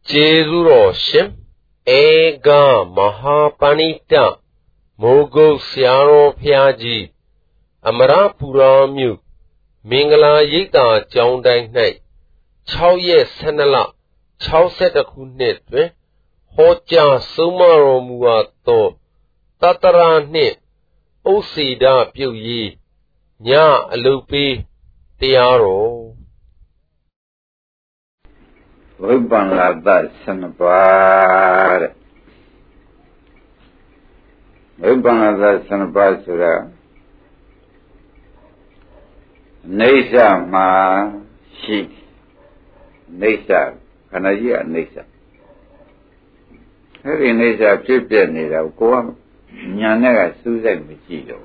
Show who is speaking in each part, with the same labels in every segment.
Speaker 1: Jezuro Shim Ega Mahapanita Mogo Siaro Piaji Amarapura Mu Mingala Yita Jondai Night Chow Ye Senala Chow Setakune Hoja Sumaro Muato Tatara Nit Osida Puyi Nya Alupi Tiaro
Speaker 2: Vibbanlada Sanapad Vibbanlada Sanapad Sura Nesa Ma Shi Nesa Kanaya Nesa Hari Nesa Pipia Nida Koa Nyanaga Susan Michido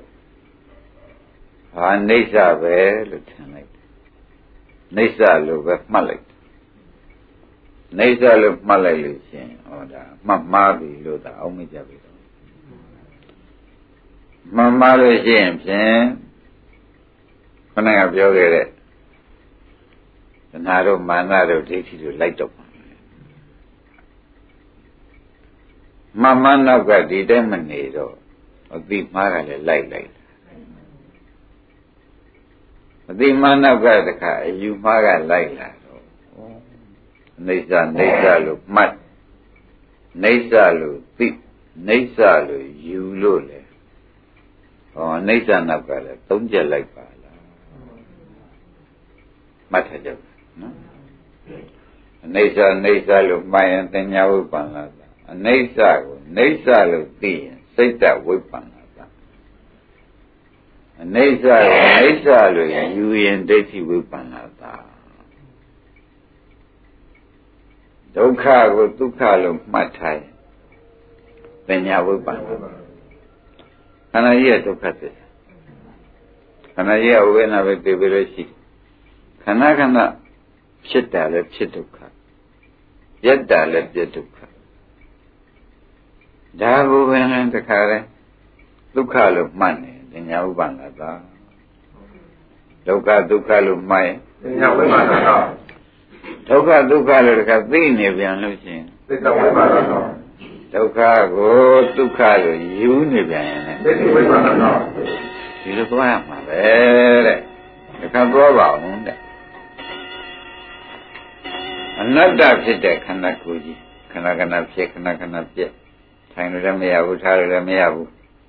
Speaker 2: Nesa Ve Lieutenant Nesa Luba Malik Nesa Lub Malay Oda Mamabi Luda Omijabi Mamma James When I have yoga the Naro Manado takes you to light up. Mamma no got the demonado of the Marale light. The man of God the car, you Mara light. Nesa look mat. Nesa look thick. Nesa look you lule. Or Nesa Nagala, don't you like Bala? Matadab. Nesa look my and then Yavupanada. Nesa look thee, say that Wipanada. Nesa look you and Daisy Wipanada. Dokha go Dukha look matai. Then Yavupanada. And I hear to cut it. And I hear when I will be very sick. Kanakana Chita let Chituka. Yetta let Yetuka. Dabu when the Kare Dukha look money, then Yavubanada. Dukha look my Dukha look at the Nibian Lucin. Dukha go Dukha you Nibian. You look like my bed. You can't go around. Another Pita Kanakuji, Kanakana Pia, Kanakana Pia, Tiny Ramiabu, Tari Ramiabu.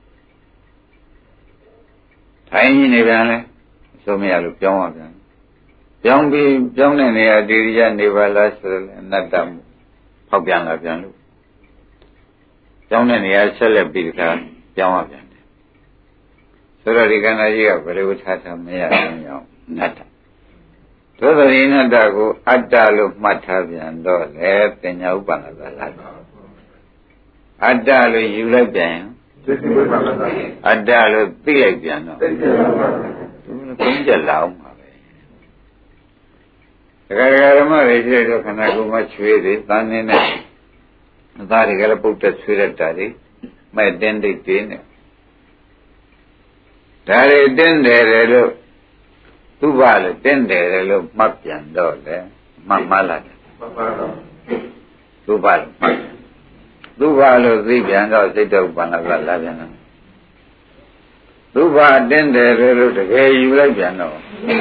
Speaker 2: Tiny Nivana, so me I look young. Young be young and near Diria, Nivala, and not dumb. Popiana Piano. Young and near Celebita, young. So that he can idea, but it would have a mere nata. So the Inadago, Adalu Matavian door, left and Yabanada. Adalu Ulabian, Adalu Piagiano. Punjala. The Garama is can I go much with it, than in it. That he got a put a spirit daddy, my dendy dinner. Daddy didn't Tuval, then there look Mapian door, Mamala. Tuval, Tuval, Zibian, or the dog Banava. Tuval, then there look the way you like piano.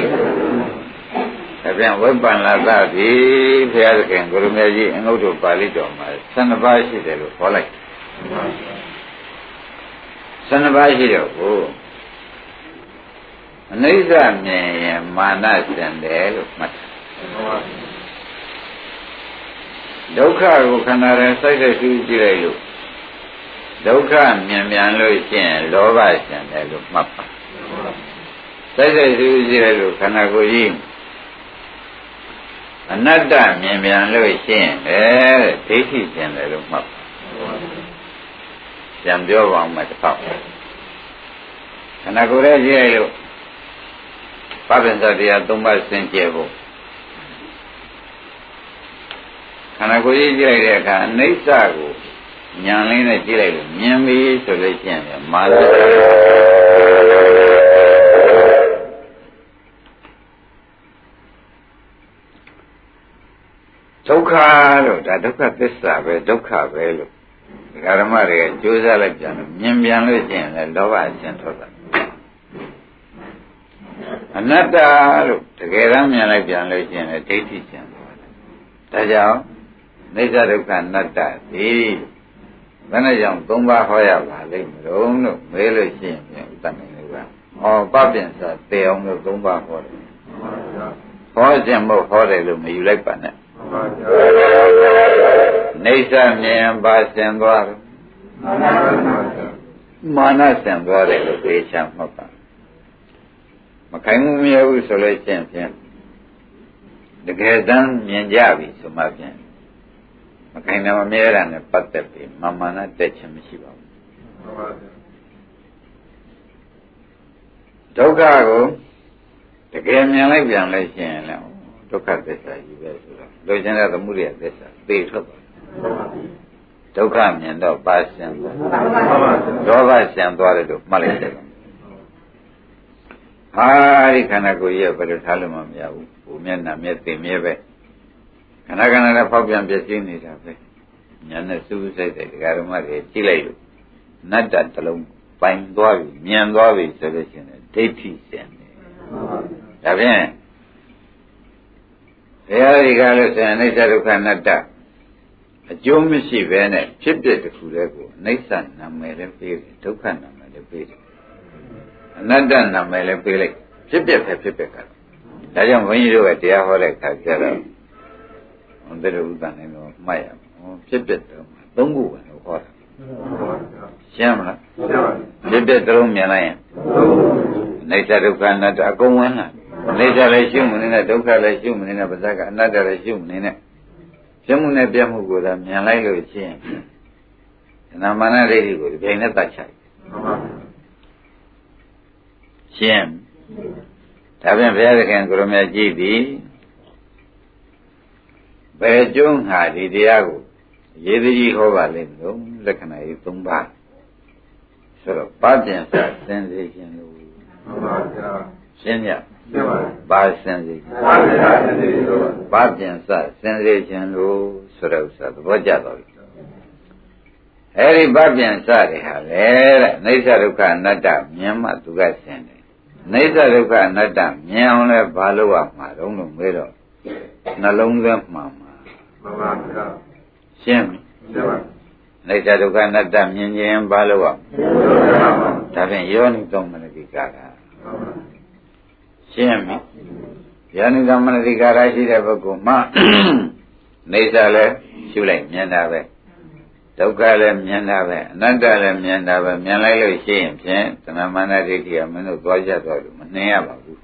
Speaker 2: Again, what Banava, the Piazza, Gurumaji, and go to Palito, my son of Bashi, for like son of Bashi, Nisa me manas and the elephant. Dokha who can recite a few Jirayu. Dokha Mian Lucian, Lovas and the Mappa. Say a few Jirayu can I go in. Another Mian Lucian, Tasty and the Mappa. Jambio on my pop. Can I go there? Papensaria Tumba Santiago. Can I go easy? Nesago, Yanlina Gilly, Yami, Solution, Mother. က္ခလို့ဒါဒုက္ခသစ္စာပဲဒုက္ခပဲလို့ဓမ္မတွေကကြိုးစားလိုက်ပြန်လို့မြင်ပြန်လို့ရှိရင်လည်းလောဘအကျဉ်းထွက်တာအနတ္တလို့တကယ်တမ်းမြင်လိုက်ပြန်လို့ရှိရင်လည်းဒိဋ္ဌိကျန်သွားတယ်ဒါကြောင့်နိစ္စဒုက္ခအနတ္တဒီဘယ်နဲ့ကြောင့်၃ပါးဟောရပါလိမ့်မလို့မေးလို့ရှိရင်ပြန်ဥဒ္ဒနိုင်လို့ကပပြင်စာသေအောင်လို့၃ပါးဟောတယ်ဟောခြင်းမို့ဟောတယ်လို့မယူလိုက်ပါနဲ့နေဆမြင်ပါစင်သွားတယ်မာနစင်သွားတယ်လို့ပြေချမှတ်ပါမခိုင်မှုမရဘူးဆိုလို့ရှိရင်ဖြင့်တကယ်တမ်းမြင်ကြပြီဆိုမှဖြင့်မခိုင်တယ်မမြဲတာနဲ့ပတ်သက်ပြီးမာနတက်ခြင်းမရှိပါဘူးဒုက္ခကိုတကယ်မြင်လိုက်ပြန်လို့ရှိရင်လည်းဒုက္ခသစ္စာကြီးပဲဆိုတော့လိုချင်တဲ့သမုဒယသစ္စာသိထွက်သွားဒုက္ခမြင်တော့ပါရှင်းသွားဒေါသရှင်းသွားတယ်လို့မှတ်လိုက်တယ်ဟာဒီခန္ဓာကိုယ်ကြီးကဘယ်လိုထားလို့မှမရဘူးဘုမျက်နှာမျက်သိမြဲပဲခန္ဓာနဲ့ဖောက်ပြန်ပြည့်စည်နေတာပဲညာနဲ့စူးစိုက်တဲ့ဒကာဓမ္မတွေကြည့်လိုက်လို့နတ္တတလုံးပိုင်သွားပြီမြင်သွားပြီဆိုလို့ရှိရင်ဒိဋ္ဌိရှင်းတယ်ဒါဖြင့်ဘုရားကြီးကလည်းဆိုရင်အနိစ္စဒုက္ခအနတ္တအကျိုးမရှိဘဲနဲ့ဖြစ်ဖြစ်တစ်ခုတည်းကိုအနိစ္စနာမည်လည်းပေးတယ်ဒုက္ခနာမည်လည်းပေးတယ်အနတ္တနာမည်လည်းပေးလိုက်ဖြစ်ဖြစ်ပဲဖြစ်ဖြစ်ကတော့ဒါကြောင့်ဘုန်းကြီးတို့ကတရားဟောတဲ့အခါကျတော့ဘုန်းတော်ဥဒ္ဒနိုင်တော့မှတ်ရအောင်ဖြစ်ဖြစ်တော့၃ခုပဲလို့ဟောတာရှင်းမလားဖြစ်ဖြစ်သုံးမြင်လိုက်ရင်အနိစ္စဒုက္ခအနတ္တအကုန်ဝင်လာအနိစ္စလည်းရှုမနေနဲ့ဒုက္ခလည်းရှုမနေနဲ့ပါဇက်ကအနတ္တလည်းရှုမနေနဲ့ပြမှုနဲ့ပြမှုကိုသာမြင်လိုက်လို့ရှိရင်သဏ္ဍမာနဒိဋ္ဌိကိုဒီချိန်နဲ့တတ်ချိုက်ရှင်းဒါပြန်ဘုရားသခင်ကိုရမကြီးသည်ဘယ်ကျုံးဟာဒီတရားကိုရေးသည်ဟောပါလိမ့်မလို့လက္ခဏာကြီး၃ပါးဆိုတော့ပပြင်စစင်စေခြင်းလို့မှန်ပါဗျာရှင်းညပါစင်စေပပြင်စစင်စေခြင်းလို့ဆိုတဲ့ဥစ္စာသဘောကျတော့ပြီအဲဒီပပြင်စတွေဟာလေတဲ့အိဋ္ဌဒုက္ခအနတ္တမြင်မှသူကရှင်းတယ်အိဋ္ဌဒုက္ခအနတ္တမြင်အောင်လဲဘာလို့ရမှာတုံးလို့မေးတော့နှလုံးသွင်းမှန်ပါမှန်ပါဗျာရှင်းပြီရှင်းပါအိဋ္ဌဒုက္ခအနတ္တမြင်ခြင်းဘာလို့ရဒါဖြင့်ယောနိသောမနတိကာရရှင်းပြီယောနိသောမနတိကာရရှိတဲ့ပုဂ္ဂိုလ်မှအိဋ္ဌလည်းရှုလိုက်မြင်တာပဲဒုက္ခလည်းမြင်တာပဲအနတ္တလည်းမြင်တာပဲမြင်လိုက်လို့ရှိရင်ဖြင့်သဏ္ဍမာနဒိဋ္ဌိကမင်းတို့သွားကြတော့လို့မနှင်ရပါဘူး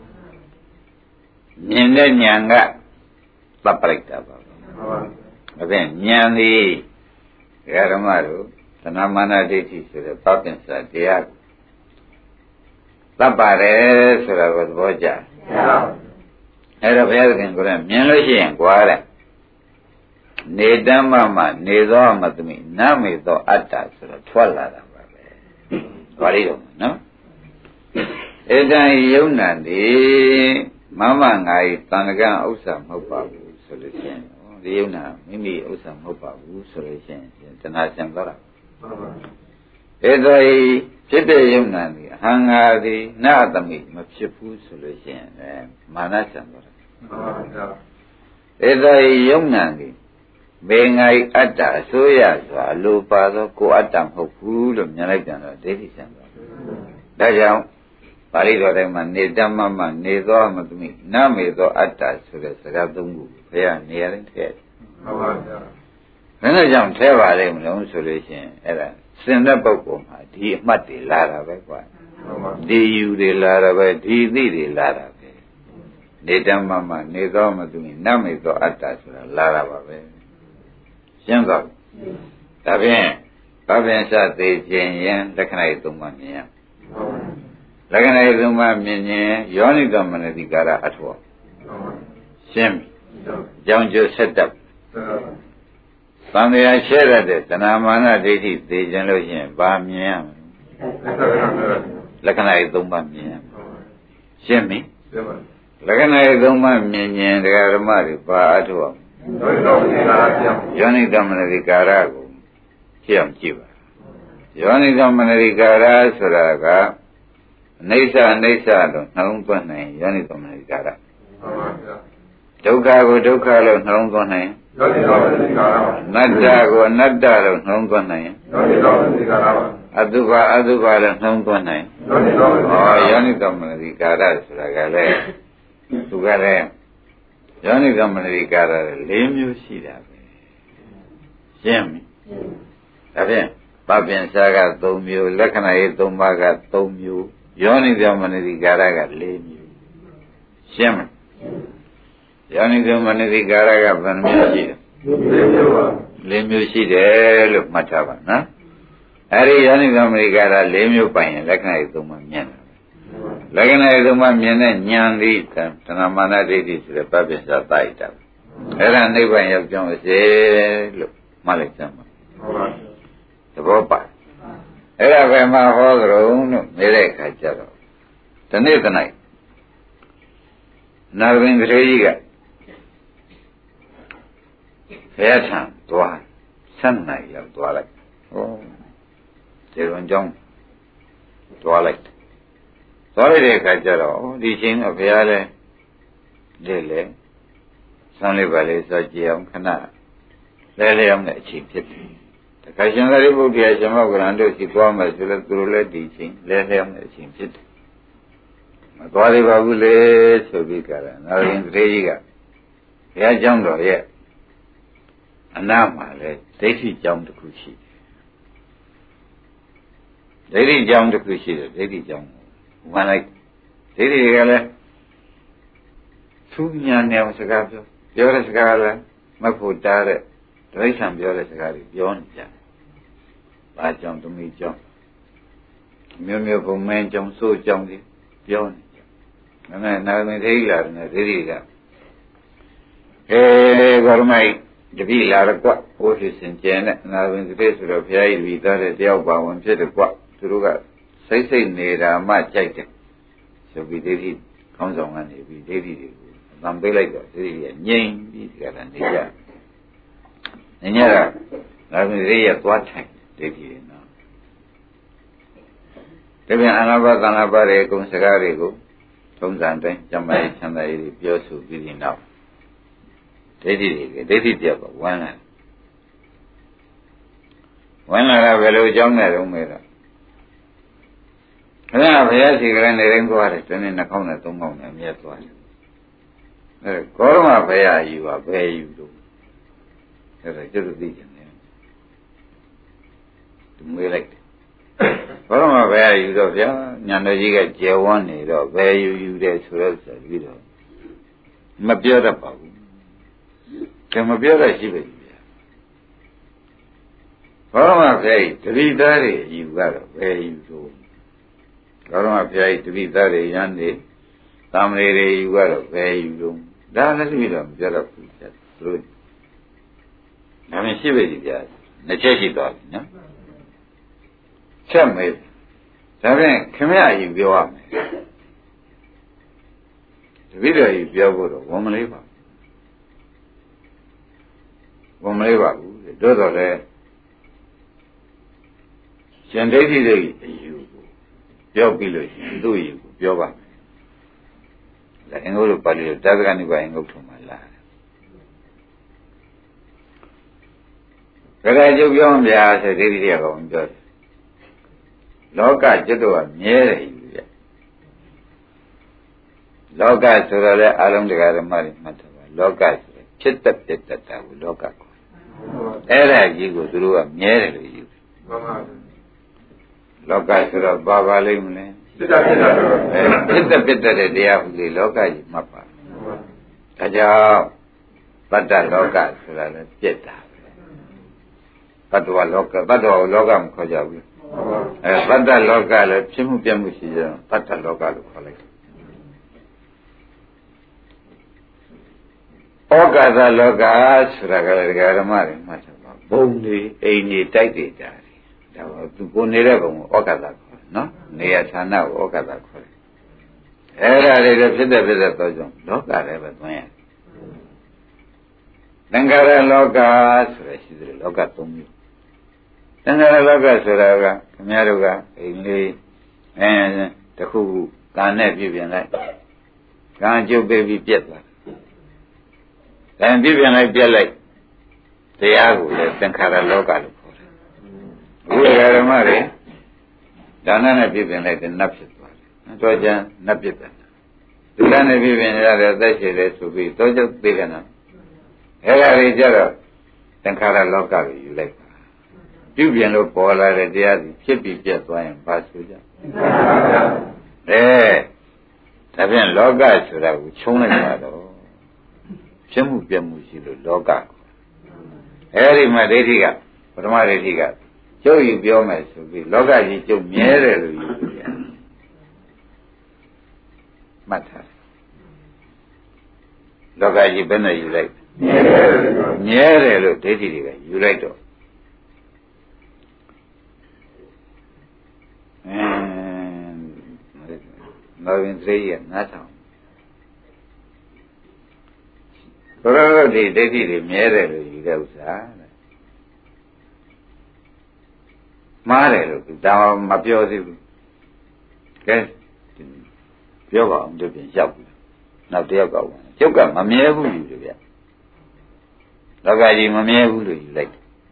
Speaker 2: မြင်တဲ့ဉာဏ်ကသတ်ပလိုက်တာပါပဲဒါဖြင့်ဉာဏ်သည်ဓမ္မတို့သဏ္ဍမာနဒိဋ္ဌိဆိုတဲ့ပပင်စာတရားသတ်ပါတယ်ဆိုတာကိုသဘောကျအဲ့တော့ဘုရားသခင်ကိုယ်ကမြင်လို့ရှိရင်ကြွားတဲ့နေတ္တမမနေသောမသမိနမေသောအတ္တဆိုတော့ထွက်လာတာပါပဲ။ဘာလို့လဲနော်။ဧတံယုံနာတိမမငါဤတန်ခါဥစ္စာမဟုတ်ပါဘူးဆိုလို့ရှိရင်ဒီယုံနာမိမိဥစ္စာမဟုတ်ပါဘူးဆိုလို့ရှိရင်တဏှာဆံသွားတာ။ဧတံဖြစ်တဲ့ယုံနာတိအဟံငါသည်နာသမိမဖြစ်ဘူးဆိုလို့ရှိရင်မာနဆံသွားတာ။ဧတံယုံနာတိဘေငါဤအတ္တအစိုးရစွာလိုပါသောကိုယ်အတ္တမဟုတ်ဘူးလို့မြင်လိုက်တယ်တော့ဒိဋ္ဌိဆံသွားတယ်။ဒါကြောင့်ပါဠိတော်ထဲမှာနေတ္တမမနေသောမသမိနမေသောအတ္တဆိုတဲ့စကားသုံးခုဘုရားနေရာတိုင်းထည့်တယ်။မှန်ပါဗျာ။ဘယ်နဲ့ကြောင့်ထဲပါလိမ့်မလို့ဆိုလို့ရှိရင်အဲ့ဒါစင်တဲ့ပုဂ္ဂိုလ်မှာဒီအမှတ်တွေလာတာပဲကွာ။မှန်ပါ။ဒီယူတွေလာတာပဲဒီသိတွေလာတာပဲ။နေတ္တမမနေသောမသမိနမေသောအတ္တဆိုတာလာတာပါပဲ။ရှင်းသွားပြီဒါဖြင့်ဗဗ္ဗင်္စသေခြင်းယံလက္ခဏာ၃ပါးမြင်ရလက္ခဏာ၃ပါးမြင်ခြင်းယောနိသောမနတိကာရအထောရှင်းပြီအကြောင်းကျိုးဆက်တတ်သံဃာရှဲရတဲ့တဏမာနဒိဋ္ဌိသေခြင်းလို့ရှိရင်ဘာမြင်ရမလဲလက္ခဏာ၃ပါးမြင်ရရှင်းပြီလက္ခဏာ၃ပါးမြင်ခြင်းတရားဓမ္မတွေဘာအထောယောနိသမနတိကာရကိုကြည့်အောင်ကြည့်ပါယောနိသမနတိကာရဆိုတာကအနိစ္စအနိစ္စလို့နှလုံးသွင်းနိုင်ယောနိသမနတိကာရဒုက္ခကိုဒုက္ခလို့နှလုံးသွင်းနိုင်ယောနိသမနတိကာရအနတ္တကိုအနတ္တလို့နှလုံးသွင်းနိုင်ယောနိသမနတိကာရအတုပအတုပလို့နှလုံးသွင်းနိုင်ယောနိသမနတိကာရဆိုတာကလည်းသူကလည်းယောနိသမနတိကာရ၄မျိုးရှိတာပဲရှင်းပြီဒါဖြင့်ပပင်စာက3မျိုးလက္ခဏာရေး3ပါးက3မျိုးယောနိသမနတိကာရက4မျိုးရှင်းပြီယောနိသမနတိကာရကဘယ်နှမျိုးရှိလဲ4မျိုးရှိတယ်လို့မှတ်ထားပါနော်အဲဒီယောနိသမနတိကာရ4မျိုးပိုင်ရင်လက္ခဏာရေး3ပါးမြင်တယ်လက္ခဏာရေး3ပါးမြင်တဲ့ဉာဏ်သည်တဏမာနဒိဋ္ဌိဆိုတဲ့ပပင်စာတိုက်တာအဲ့ဒါနိဗ္ဗာန်ရောက်ကြောင်းစေလို့မှတ်လိုက်စမ်းပါသဘောပါအဲ့ဒါပဲမှာဟောကြုံလို့နေတဲ့အခါကျတော့ဒီနေ့တနေ့နာရဝင်းကလေးကြီးကဘုရားထံသွားဆက်နိုင်ရောက်သွားလိုက်ဟောဒီဝန်ကြောင့်သွားလိုက်သွားလိုက်တဲ့အခါကျတော့ဒီချိန်ကဘုရားလည်းလေဆန်းလေးပါလေစောကြည့်အောင်ခဏလဲလဲအောင်တဲ့အချိန်ဖြစ်တယ်။ခါရှင်သာရိပုတ္တရာရှင်မောကရံတို့စီသွားမယ်ဆိုတော့သူတို့လည်းဒီချိန်လဲလဲအောင်တဲ့အချိန်ဖြစ်တယ်။မသွားသေးပါဘူးလေဆိုပြီးကြတာနာရင်တည်းကြီးကဘုရားကျောင်းတော်ရဲ့အနားမှာလဲဒိဋ္ဌိကျောင်းတစ်ခုရှိတယ်။ဒိဋ္ဌိကျောင်းတစ်ခုရှိတယ်ဒိဋ္ဌိကျောင်းဝင်လိုက်ဒိဋ္ဌိကလည်းသူညာနေအောင်စကားပြောတဲ့စကားလည်းမဖို့တားတဲ့ဒိဋ္ဌံပြောတဲ့စကားတွေပြောနေကြတယ်။ဘာကြောင့်သမီးကြောင့်မျိုးမျိုးဘုံမင်းကြောင့်စိုးကြောင့်ဒီပြောနေကြ။ဒါနဲ့နာမည်သေးလာတယ်ဒိဋ္ဌိကဂေါရမိုက်တပိလာရကွဘိုးဖြစ်စဉ်ကျန်တဲ့နာမည်သေးဆိုတော့ဘုရားကြီးပြီးသားတဲ့တယောက်ပါဝင်ဖြစ်တယ်ကွသူတို့ကစိတ်စိတ်နေတာမှကြိုက်တယ်ဆိုပြီးဒိဋ္ဌိခေါင်းဆောင်ကနေပြီးဒိဋ္ဌိတွေကိုအတန်ပေးလိုက်တော့ဒိဋ္ဌိကငြိမ်ပြီးကြတာနေကြနေကြတာဒါပေမဲ့ရသွားထိုင်ဒိဋ္ဌိရနော်ဒါပြန်အနာဘသနာပါရဲ့အကုန်စကားတွေကိုသုံးစံတိုင်းကျမရဲ့ချမ်းသာရေးပြောဆိုပြီးဒီနောက်ဒိဋ္ဌိပြောက်ဝမ်းလာတာဘယ်လိုကြောင်းနဲ့တော့မဲတော့ခဏဘုရားရှိခိုးနေတိုင်းသွားတယ်တနေ့2ခေါက်နဲ့3ခေါက်နဲ့အမြဲသွားတယ်အဲကောရမဘုရားယူပါဘယ်ယူတော့အဲ့ဒါကျွတ်သိကြတယ်သူမေးလိုက်တယ်ကောရမဘုရားယူတော့ဗျာညာတော်ကြီးကကျေဝန်းနေတော့ဘယ်ယူတယ်ဆိုတော့ပြီးတော့မပြောတတ်ပါဘူးကဲမပြောတတ်ရှိပဲဗျာကောရမဘုရားတတိသားတွေယူကတော့ဘယ်ယူတော့ကောရမဘုရားတတိသားတွေရန်နေသာမဏေတွေယူကတော့ဘယ်ယူတော့ဒါလည်းပြီးတော့မပြောတတ်ဘူးဗျာသူတို့ဒါမှရှိပဲကြီးဗျာနှစ်ချက်ရှိသွားပြီနော်ချက်မေးဒါဖြင့်ခင်ဗျာယူပြောရမယ်တပည့်တော်ယူပြောဖို့တော့ဝန်မလေးပါဘူးတိုးတော့လေရှင်ဒိဋ္ဌိတွေအယူကိုပြောပြီးလို့ရှိရင်သူ့အယူကိုပြောပါမယ်လည်းအင်္ဂုတ္တပါဠိလိုတာသကနိဗ္ဗာန်အင်္ဂုတ္တမှာလာတယ်ဒါကြကျုပ်ပြောဗျာဆိုဒိဋ္ဌိတွေကဘာပြောတယ်လောကจิตတော့မြဲတယ်ယူပြလောကဆိုတော့လေအလုံးတရားဓမ္မတွေမှတ်ထားပါလောကဆိုရင်ဖြစ်တတ်ပြတ်တတ်တာကိုလောကကိုအဲ့ဒါကြီးကိုသူတို့ကမြဲတယ်လို့ယူတယ်လောကဆိုတော့ဘာလိမ့်မလဲဖြစ်တတ်ပြတ်တတ်တဲ့တရားဟုလေလောကကြီးမှတ်ပါဒါကြောင့်ပတ္တလောကဆိုတာလေပြတ်တာပတ္တဝလောကပတ္တဝလောကမခေါ်ကြဘူးပတ္တလောကလည်းဖြစ်မှုပြမှုရှိကြတော့ပတ္တလောကလို့ခေါ်လိုက်တယ်ဩကာသလောကဆိုတာကလည်းဓမ္မတွေမှတ်ထားပါဘုံတွေအိမ်တွေတိုက်တွေတာတွေဒါပါသူကိုနေတဲ့ဘုံကိုဩကာသခေါ်နော်နေရာဌာနကိုဩကာသခေါ်တယ်အဲ့ဒါတွေလည်းဖြစ်တဲ့တော့ကြောင့်လောကလည်းပဲသွင်းရတယ်သင်္ခါရလောကဆိုရရှိတယ်လောက၃မျိုးသင်္ခါရလောကဆိုတာကခင်ဗျားတို့ကအိမ်လေးတခုခုကံနဲ့ပြည့်ပြင်လိုက်ကံကျုပ်ပေးပြီးပြက်သွားတယ်ပြည့်ပြင်လိုက်ပြက်လိုက်တရားကိုလည်းသင်္ခါရလောကလို့ခေါ်တယ်အခုဓမ္မတွေဒါနနဲ့ပြည့်ပြင်လိုက်တဲ့နတ်ဖြစ်သွားတယ်တော့ကျန်နတ်ပြစ်တယ်ဒုက္ခနဲ့ပြည့်ပြင်ရတဲ့အသက်ရှင်လေဆိုပြီးတော့ကျုပ်သိကနာအဲ့ဒါတွေကြတော့သင်္ခါရလောကကိုယူလိုက်ပါပြုပြင်လို့ပေါ်လာတဲ့တရားစီဖြစ်ပြီးပြတ်သွားရင်ဘာဆိုကြဒါဖြင့်လောကဆိုတာကိုခြုံးလိုက်တာတော့ဖြစ်မှုပြမှုရှိလို့လောကအဲ့ဒီမှာဒိဋ္ဌိကပထမဒိဋ္ဌိကကျုပ်ယူပြောမယ်ဆိုပြီးလောကကြီးကျုပ်မြဲတယ်လို့ယူပြန်မှတ်ထားလောကကြီးဘယ်နဲ့ယူလိုက်မြဲတယ်လို့ဒိဋ္ဌိတွေကယူလိုက်တော့တော်ရင်သိရနားထောင်ဘုရားတို့ဒီဒိဋ္ဌိတွေမြဲတယ်လို့ယူတဲ့ဥစ္စာမှားတယ်လို့ဒါမပြောသေးဘူးကဲပြောပါအောင်သူပြင်ရောက်ပြီနောက်တစ်ယောက်ကဝင်ကျုပ်ကမမြဲဘူးယူတယ်ဗျလောကကြီးမမြဲဘူးလို့ယူလိုက်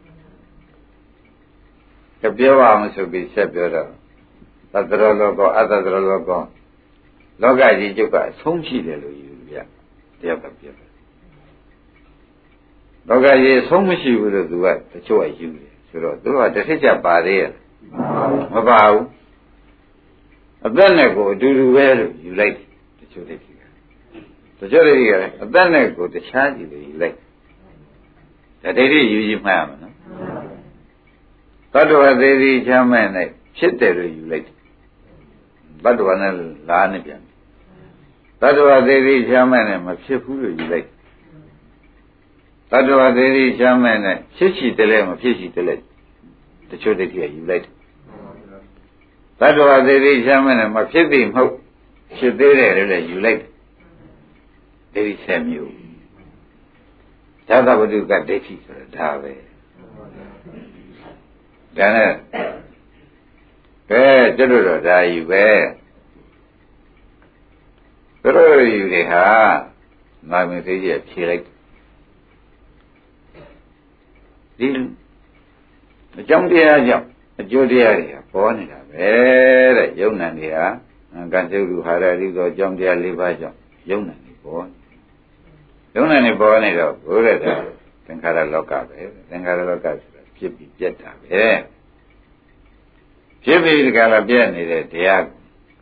Speaker 2: တယ်ပြောပါအောင်ဆိုပြီးဆက်ပြောတော့သတ္တရောလောကောအတ္တရောလောကောလောကကြီးကျုပ်ကအဆုံးရှိတယ်လို့ယူဗျတယောက်ကပြောတယ်လောကကြီးအဆုံးမရှိဘူးလို့သူကတချို့ကယူတယ်ဆိုတော့သူကတစ်ထစ်ချပါသေးရဲ့မပါဘူးအသက်နဲ့ကိုအတူတူပဲလို့ယူလိုက်တချို့တွေကတချို့တွေကအသက်နဲ့ကိုတခြားကြည့်လို့ယူလိုက်ဒါဒိဋ္ဌိယူမှရမယ်နော်သတ္တဝါသေးသေးချမ်းမဲ့နဲ့ဖြစ်တယ်လို့ယူလိုက်သတ္တဝါနဲ့လားနေပြန်သတ္တဝါသေးသေးချမ်းမဲ့နဲ့မဖြစ်ဘူးလို့ယူလိုက်သတ္တဝါသေးသေးချမ်းမဲ့နဲ့ဖြစ်ရှိတယ်လဲမဖြစ်ရှိတယ်လဲတချို့ဒိဋ္ဌိကယူလိုက်သတ္တဝါသေးသေးချမ်းမဲ့နဲ့မဖြစ်သေးမဟုတ်ဖြစ်သေးတယ်လို့လည်းယူလိုက်ဒိဋ္ဌိဆက်မျိုးဇာတဝတ္ထုကဒိဋ္ဌိဆိုတာဒါပဲဒါနဲ့ကျွတ်တော့ဒါယူပဲတို့ယူတွေဟာနာမည်သေးကြီးဖြေလိုက်ဒီအကြောင်းတရားကြောင့်အကျိုးတရားတွေပေါ်နေတာပဲတဲ့ယုံနံတွေဟာကံစုလူဟာရတိသောအကြောင်းတရား၄ပါးကြောင့်ယုံနံတွေပေါ်ယုံနံတွေပေါ်နေတော့ဘုရားကသင်္ခါရလောကပဲသင်္ခါရလောကဆိုတာဖြစ်ပြီးပြတ်တာပဲဖြစ်ပြီးဒီကလာပြတ်နေတဲ့တရားကို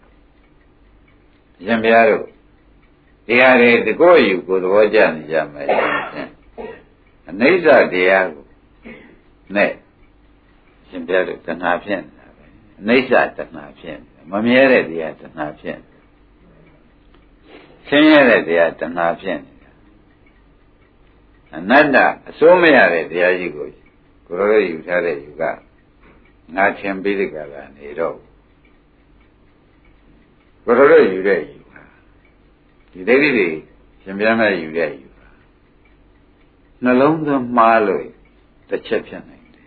Speaker 2: ရှင်ဘုရားတို့တရားတွေတကောယူကိုသဘောကျနေကြမယ်အနိစ္စတရားကိုနဲ့ရှင်ဘုရားတို့တဏှာဖြစ်နေတာပဲအနိစ္စတဏှာဖြစ်မမြဲတဲ့တရားတဏှာဖြစ်ဆင်းရဲတဲ့တရားတဏှာဖြစ်အနတ္တအစိုးမရတဲ့တရားကြီးကိုကိုယ်တော်ယူထားတဲ့ယူကငါချင်းပြီးတဲ့ကလာနေတော့ကိုယ်တော်ယူတဲ့ယူဒီဒိဋ္ဌိတွေရှင်ပြန်မဲ့ယူတဲ့ယူနှလုံးသွင်းမှားလို့တစ်ချက်ဖြစ်နိုင်တယ်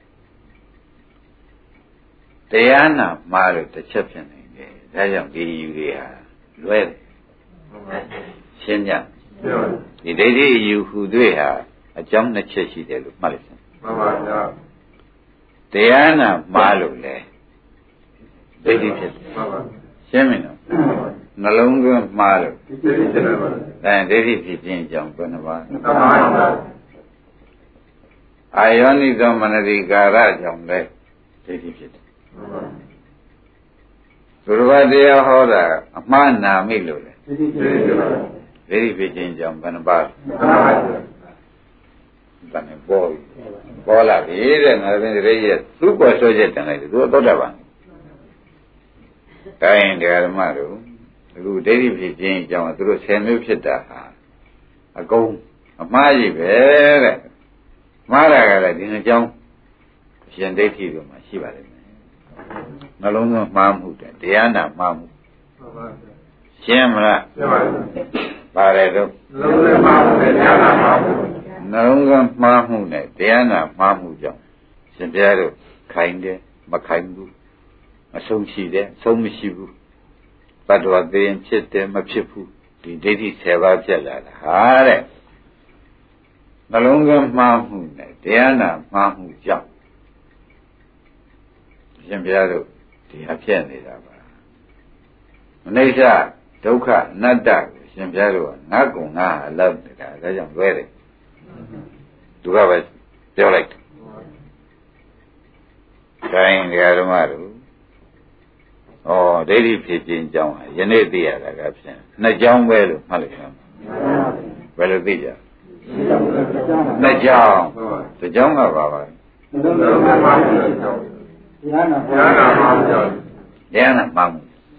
Speaker 2: တရားနာမှားလို့တစ်ချက်ဖြစ်နိုင်တယ်ဒါကြောင့်ဒီယူတွေဟာလွဲတယ်ရှင်းကြဒီဒိဋ္ဌိယူဟူတွေဟာအကြောင်းနှစ်ချက်ရှိတယ်လို့မှတ်လိုက်စမ်းမှန်ပါဗျာတရားနာမှားလို့လေဒိဋ္ဌိဖြစ်တယ်မှန်ပါရှင်းပြီနော်နှလုံးသွင်းမှားလို့ဒိဋ္ဌိဖြစ်တယ်ပါဒိဋ္ဌိဖြစ်ခြင်းကြောင့်ဘယ်နှပါမှန်ပါအာယောနိသောမနတိကာရကြောင့်လည်းဒိဋ္ဌိဖြစ်တယ်သူတော်ဘာတရားဟောတာအမှားနာမိလို့လေဒိဋ္ဌိဖြစ်ပါဒိဋ္ဌိဖြစ်ခြင်းကြောင့်ဘယ်နှပါမှန်ပါဒါနဲ့ပေါ်လာပြီတဲ့ငါတို့တည်းရဲ့သူ့ကိုဆွဲချက်တန်လိုက်တယ်သူတော့တတ်ပါတိုင်းတရားဓမ္မတို့အခုဒိဋ္ဌိဖြစ်ခြင်းအကြောင်းသူတို့10မျိုးဖြစ်တာဟာအကုန်အမှားကြီးပဲတဲ့မှားတာကလည်းဒီအကြောင်းရှင်ဒိဋ္ဌိတို့မှာရှိပါလိမ့်မယ်နှလုံးသွင်းမှားမှုတဲ့တရားနာမှားမှုရှင်းမလားရှင်းပါပြီပါတယ်တော့နှလုံးသွင်းမှားမှုတဲ့တရားနာမှားမှုနှလုံးသားမှားမှုနဲ့တရားနာမှားမှုကြောင့်ရှင်ဘုရားတို့ခိုင်တယ်မခိုင်ဘူးအဆုံးရှိတယ်ဆုံးမရှိဘူးဘတ်တော်သိရင်ဖြစ်တယ်မဖြစ်ဘူးဒီဒိဋ္ဌိ10ပါးပြက်လာတာဟာတဲ့နှလုံးသားမှားမှုနဲ့တရားနာမှားမှုကြောင့်ရှင်ဘုရားတို့ဒီအဖြစ်နေတာပါအနိစ္စဒုက္ခအနတ္တကိုရှင်ဘုရားတို့ကငါကုံငါအလောက်နေတာဒါကြောင့်လွဲတယ်သူကပဲပြောလိုက်တယ်ခိုင်းတရားဓမ္မတို့ဩဒိဋ္ဌိဖြစ်ခြင်းကြောင့်ယနေ့သိရတာကဖြင့်နှစ်ကြောင်းပဲလို့မှတ်လိုက်ပါဘယ်လိုသိကြနှစ်ကြောင်းတစ်ကြောင်းကပါပါတရားနာမှားမှုခိုင်းဒါ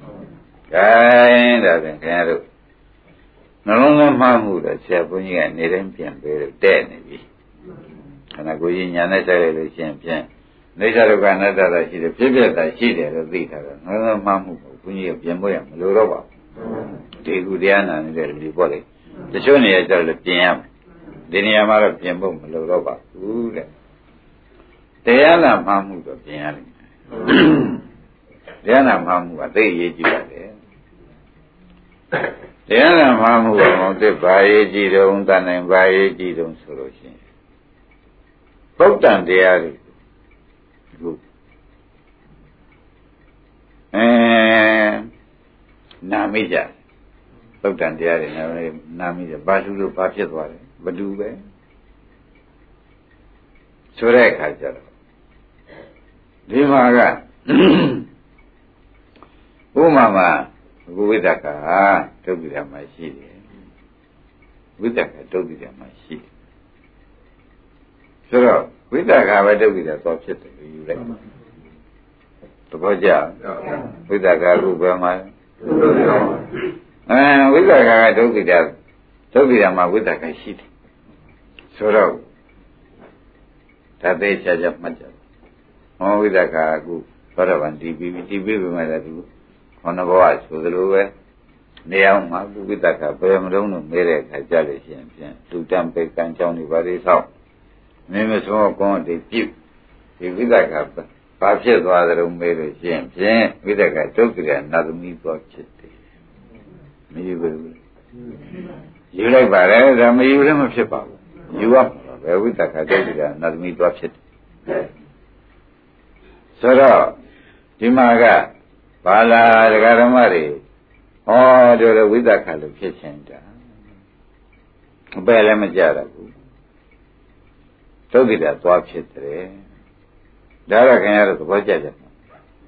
Speaker 2: ဖြင့်ခင်ဗျားတို့နှလုံးသားမှားမှုတော့ဆရာဘုန်းကြီးကနေတိုင်းပြန်ပေးလို့တဲ့နေပြီခန္ဓာကိုယ်ကြီးညာနဲ့ဆိုင်လိုက်လို့ရှိရင်ဖြင့်နေသဒုက္ခအနတ္တတာရှိတယ်ဖြစ်ဖြစ်တာရှိတယ်လို့သိထားတယ်နှလုံးသားမှားမှုကိုဘုန်းကြီးကပြင်ဖို့ရမလိုတော့ပါဘူးဒီခုတရားနာနေတဲ့လူတွေပေါ့လေတချို့နေရာကျတော့ပြင်ရမယ်ဒီနေရာမှာတော့ပြင်ဖို့မလိုတော့ပါဘူးတဲ့တရားနာမှားမှုတော့ပြင်ရလိမ့်မယ်တရားနာမှားမှုကသိအရေးကြီးတယ်တရားနာမှားမှုကမောင်တစ်ဘာရေးကြည့်တုံးတန်နိုင်ဘာရေးကြည့်တုံးဆိုလို့ရှိရင်ပုဒ်တန်တရားတွေခုနာမိကြပုဒ်တန်တရားတွေနာမိကြဘာလို့ဘာဖြစ်သွားတယ်ဘဒူပဲဆိုတဲ့အခါကျတော့ဒီမှာကဥမာမှာဘုဝိတ္တကဒုက္ခိတမှာရှိတယ်ဝိတ္တကဒုက္ခိတမှာရှိတယ်ဆိုတော့ဝိတ္တကပဲဒုက္ခိတသွားဖြစ်တယ်ယူလိုက်သဘောကျဝိတ္တကခုဘယ်မှာဝိတ္တကဒုက္ခိတမှာဝိတ္တကရှိတယ်ဆိုတော့ဒါသေးချာချာမှတ်ကြဟောဝိတ္တကခုသောတာပန်တည်ပြီးပြီမှလည်းသူခန္ဓာဘဝဆိုသလိုပဲနေအောင်မှာဝိတ္တကဘယ်မလုံးလို့မဲတဲ့အခါကြလို့ရှိရင်ဖြင့်လူတံပေကံကြောင်းတွေပါသေးသောမင်းမစောကောင်းတွေပြုဒီဝိတ္တကဘာဖြစ်သွားသလဲမဲလို့ရှိရင်ဖြင့်ဝိတ္တကဒုက္ခရနတ်သမီးသွားဖြစ်တယ်မယူဘူးယူလိုက်ပါလေဒါမယူလည်းမဖြစ်ပါဘူးယူရမှာပဲဝိတ္တကဒုက္ခရနတ်သမီးသွားဖြစ်တယ်ဆိုတော့ဒီမှာကဘာလာဒကာဓမ္မတွေဟောတို့ဝိသခါလို့ဖြစ်ချင်းတာအပယ်လည်းမကြတော့ဘူးဒုက္ခိတသွားဖြစ်တယ်ဒါရခင်ရတော့သဘောကျကြမှာ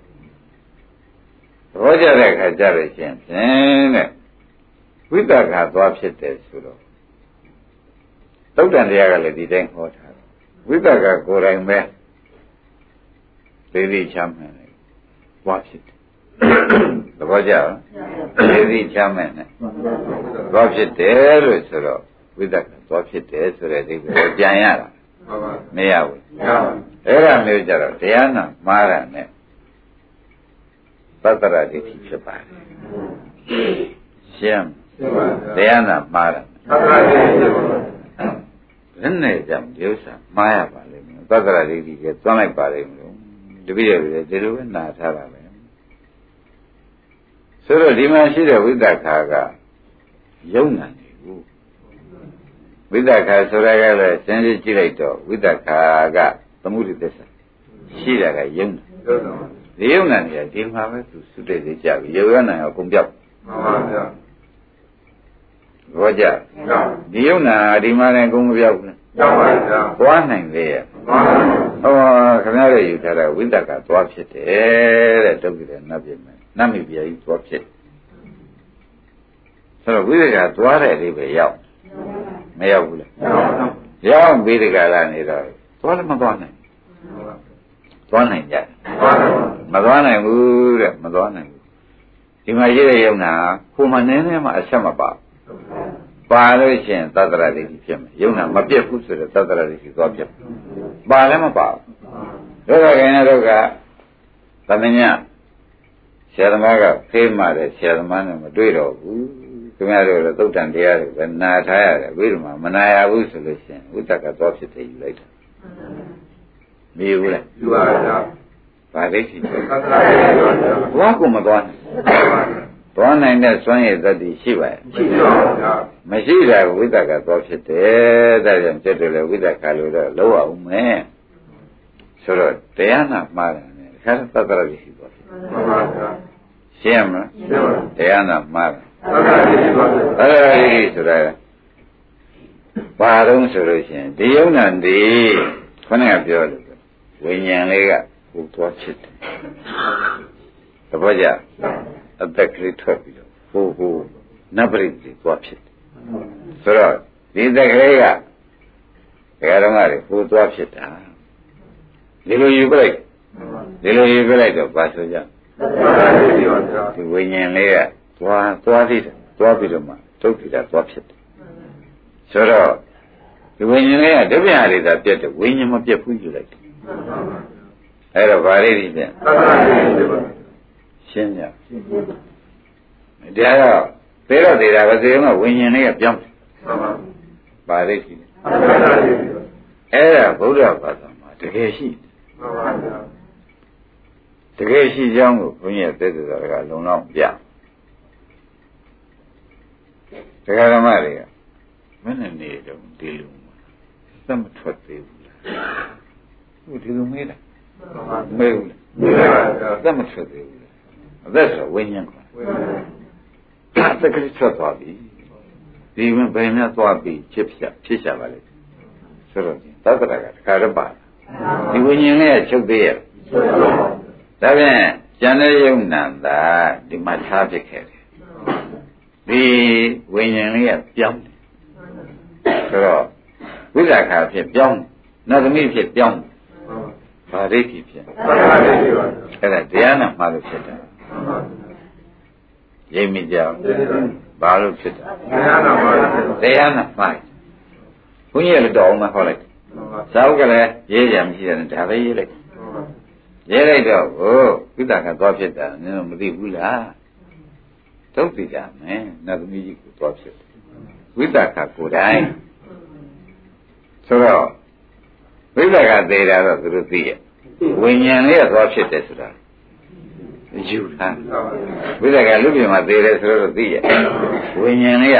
Speaker 2: သဘောကျတဲ့အခါကျတော့ရှင်ဖြင့်တဲ့ဝိသခါသွားဖြစ်တယ်ဆိုတော့သုတ်တန်တရားကလည်းဒီတိုင်းဟောထားတယ်ဝိသခါကိုယ်တိုင်ပဲသိသိချမ်းမှန်တယ်သွားဖြစ်တယ်သဘောကျလားသိသိချမ်းမဲ့နဲ့သွားဖြစ်တယ်လို့ဆိုတော့ဝိသကသွားဖြစ်တယ်ဆိုတဲ့အိဗယ်ပြန်ရတာမရဘူးအဲ့ဒါမျိုးကြတော့တရားနာမှားတာနဲ့သတ္တရဒိဋ္ဌိဖြစ်ပါတယ်ရှင်းတရားနာမှားတာသတ္တရဒိဋ္ဌိဖြစ်ပါဘယ်နဲ့ကြောင့်ဒီဥစ္စာမှားရပါလိမ့်မယ်သတ္တရဒိဋ္ဌိကသွန်းလိုက်ပါလိမ့်မယ်တပည့်တွေဒီလိုပဲနာထားတာပဲဆိုတော့ဒီမှာရှိတဲ့ဝိသခါကယုံနာနေဘူးဝိသခါဆိုတာကလည်းစဉ်းစားကြည့်လိုက်တော့ဝိသခါကသမုဒိသစ္စာရှိတာကယုံနာဒီယုံနာနေဒီမှာပဲသူစွတ်တဲ့ကြပြီယုံရနိုင်အောင်ကုန်ပြောက်မှန်ပါဗျာဘောကြဒီယုံနာဒီမှာလည်းကုန်မပြောက်ဘူးမှန်ပါဗျာသွားနိုင်လေရဲ့မှန်ပါဟောခင်ဗျားတို့ယူထားတာဝိသကသွားဖြစ်တယ်တဲ့ဒုက္ခိတနတ်ပြမယ်နတ်မိပြကြီးသွားဖြစ်ဆိုတော့ဝိသကသွားတဲ့အိဗယ်ရောက်မရောက်ဘူးလားရောက်ဝိသကလာနေတော့သွားလည်းမသွားနိုင်သွားနိုင်ကြမသွားနိုင်ဘူးတဲ့မသွားနိုင်ဘူးဒီမှာရှိတဲ့ယုံနာကိုယ်မှနည်းနည်းမှအဆက်မပါပါလို့ရှိရင်သတ္တရဒိဋ္ဌိဖြစ်မယ်ယုံနာမပြတ်ဘူးဆိုတော့သတ္တရဒိဋ္ဌိသွားပြတ်ပါလည်းမပါဘူးဒါကခင်ဗျားတို့ကသမညဆရာသမားကဖေးမှတယ်ဆရာသမားနဲ့မတွေ့တော့ဘူးခင်ဗျားတို့သုတ်တန်တရားတွေပဲနာထားရတယ်ဝိဓမ္မာမနာရဘူးဆိုလို့ရှိရင်ဥဒ္ဒကသွားဖြစ်တယ်ယူလိုက်တာမယူဘူးလားယူပါဗျာဗာဒိဋ္ဌိသွားကိုမသွားနဲ့သွားနိုင်တဲ့စွမ်းရည်သတ္တိရှိပါရဲ့ရှိပါဗျာမရှိတာဝိဒ္ဒကသွားဖြစ်တယ်ဒါကြောင့်ကျက်တယ်လေဝိဒ္ဒကလို့တော့လောက်အောင်မယ်ဆိုတော့တရားနာမှားတယ်ခါသတ္တရရှိပါဗျာရှင်းမလားရှင်းပါတရားနာမှားတယ်ဆိုတာဘာတော့ဆိုလို့ရှိရင်ဒီယုံနာဒီခொနကပြောလို့ဝိညာဉ်လေးကဟိုသွားဖြစ်တယ်တပည့်ကြအသက်ကလေးထွက်ပြီးတော့ဟိုနတ်ပရိသေသွားဖြစ်တယ်ဆိုတော့ဒီသက်ကလေးကဘယ်တော့မှဟိုသွားဖြစ်တာဒီလိုယူပြလိုက်တော့ဘာဆိုကြဒီဝိညာဉ်လေးကသွားသေးတယ်သွားပြီးတော့မှဒုက္ခိတာသွားဖြစ်တယ်ဆိုတော့ဒီဝိညာဉ်လေးကဒုက္ခရည်သာပြတ်တယ်ဝိညာဉ်မပြတ်ဘူးယူလိုက်တယ်အဲ့တော့ဗာရိတိပြန်ရှင်းကြတရားတော့သေးတာပဲသေတော့ဝိညာဉ်လေးကပြောင်းတယ်ဗာရိတိအဲ့ဒါဗုဒ္ဓဘာသာမှာတကယ်ရှိတကယ်ရှိကြောင်းကိုဘုန်းကြီးသက်သက်သာကလုံလောက်ပြတရားဓမ္မတွေကမနဲ့နေတော့ဒီလိုသမထွက်သေးဘူးလားဟုတ်ဒီလိုမေးလားမေးဘူးလားသမထွက်သေးဘူးလားအသက်ဆိုဝိညာဉ်ခေါ်သက်ကလေးထွက်သွားပြီဒီမဘယ်နဲ့သွားပြီဖြစ်ရှာပါလိမ့်ဆိုတော့သတ္တရကတခါတော့ပါဒီဝိညာဉ်လေးကချုပ်သေးရဲ့ဒါဖြင့်ဉာဏ်နဲ့ယုံနာတာဒီမှာထားဖြစ်ခဲ့တယ်ဒီဝိညာဉ်လေးကပြောင်းတယ်ဆိုတော့ဝိဇ္ဇာခါဖြစ်ပြောင်းနတ်သမီးဖြစ်ပြောင်းဗာဒိဋ္ဌိဖြစ်အဲ့ဒါတရားနာမှလို့ဖြစ်တာရိပ်မိကြဘာလို့ဖြစ်တာတရားနာမှဘုန်းကြီးလည်းတော်အောင်မဟောလိုက်သာဝကလည်းရေးကြမရှိတယ်ဒါပဲရေးလိုက်တော့ဟိုဝိသကသွားဖြစ်တာနင်တို့မသိဘူးလားဒုက္ခိတာမယ်နတ်သမီးကြီးကိုသွားဖြစ်တယ်ဝိသကကိုယ်တိုင်ဆိုတော့ဝိသကသေးတာတော့သူတို့သိရဲ့ဝိညာဉ်လေးကသွားဖြစ်တယ်ဆိုတာယူထားဝိသကလူပြင်မှာသေးတယ်ဆိုတော့သိရဲ့ဝိညာဉ်လေးက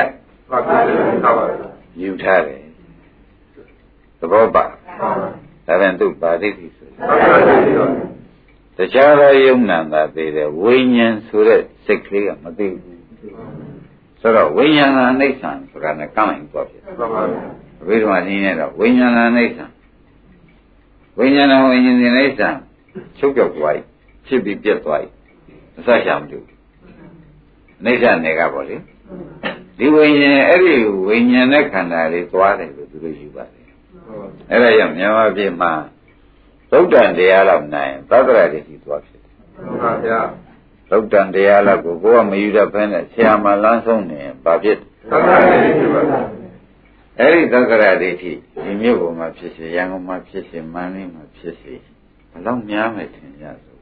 Speaker 2: ယူထားတယ်သဘောပါဒါပြန်သူပါဠိတိဆိုတခြားသောယုံနာတာသေးတယ်ဝိညာဉ်ဆိုတဲ့စိတ်ကလေးကမသိဘူးဆိုတော့ဝိညာဏအိဋ္ဌံဆိုတာနဲ့ကန့်လိုက်သွားဖြစ်အဘိဓမ္မာနည်းနဲ့တော့ဝိညာဏအိဋ္ဌံဝိညာဏအိဋ္ဌံချုပ်ပြောက်သွားပြီဖြစ်ပြီးပြတ်သွားပြီအစရှာမတူအိဋ္ဌံနယ်ကပေါ့လေဒီဝိညာဉ်အဲ့ဒီဝိညာဉ်နဲ့ခန္ဓာလေးသွားတယ်လို့သူတို့ယူပါတယ်အဲ့ဒါကြောင့်မြန်မာပြည်မှာသုတ်တန်တရားလောက်နိုင်သတ္တရဒိဋ္ဌိသွားဖြစ်တယ်ဟုတ်ပါဗျာသုတ်တန်တရားလောက်ကိုကိုယ်ကမယူတတ်ဘဲနဲ့ဆရာမလမ်းဆုံးနေဘာဖြစ်သတ္တရဒိဋ္ဌိပါအဲ့ဒီသတ္တရဒိဋ္ဌိဒီမြို့ပေါ်မှာဖြစ်စေရန်ကုန်မှာဖြစ်စေမန္တလေးမှာဖြစ်စေဘယ်လောက်များမယ်ထင်ကြဆို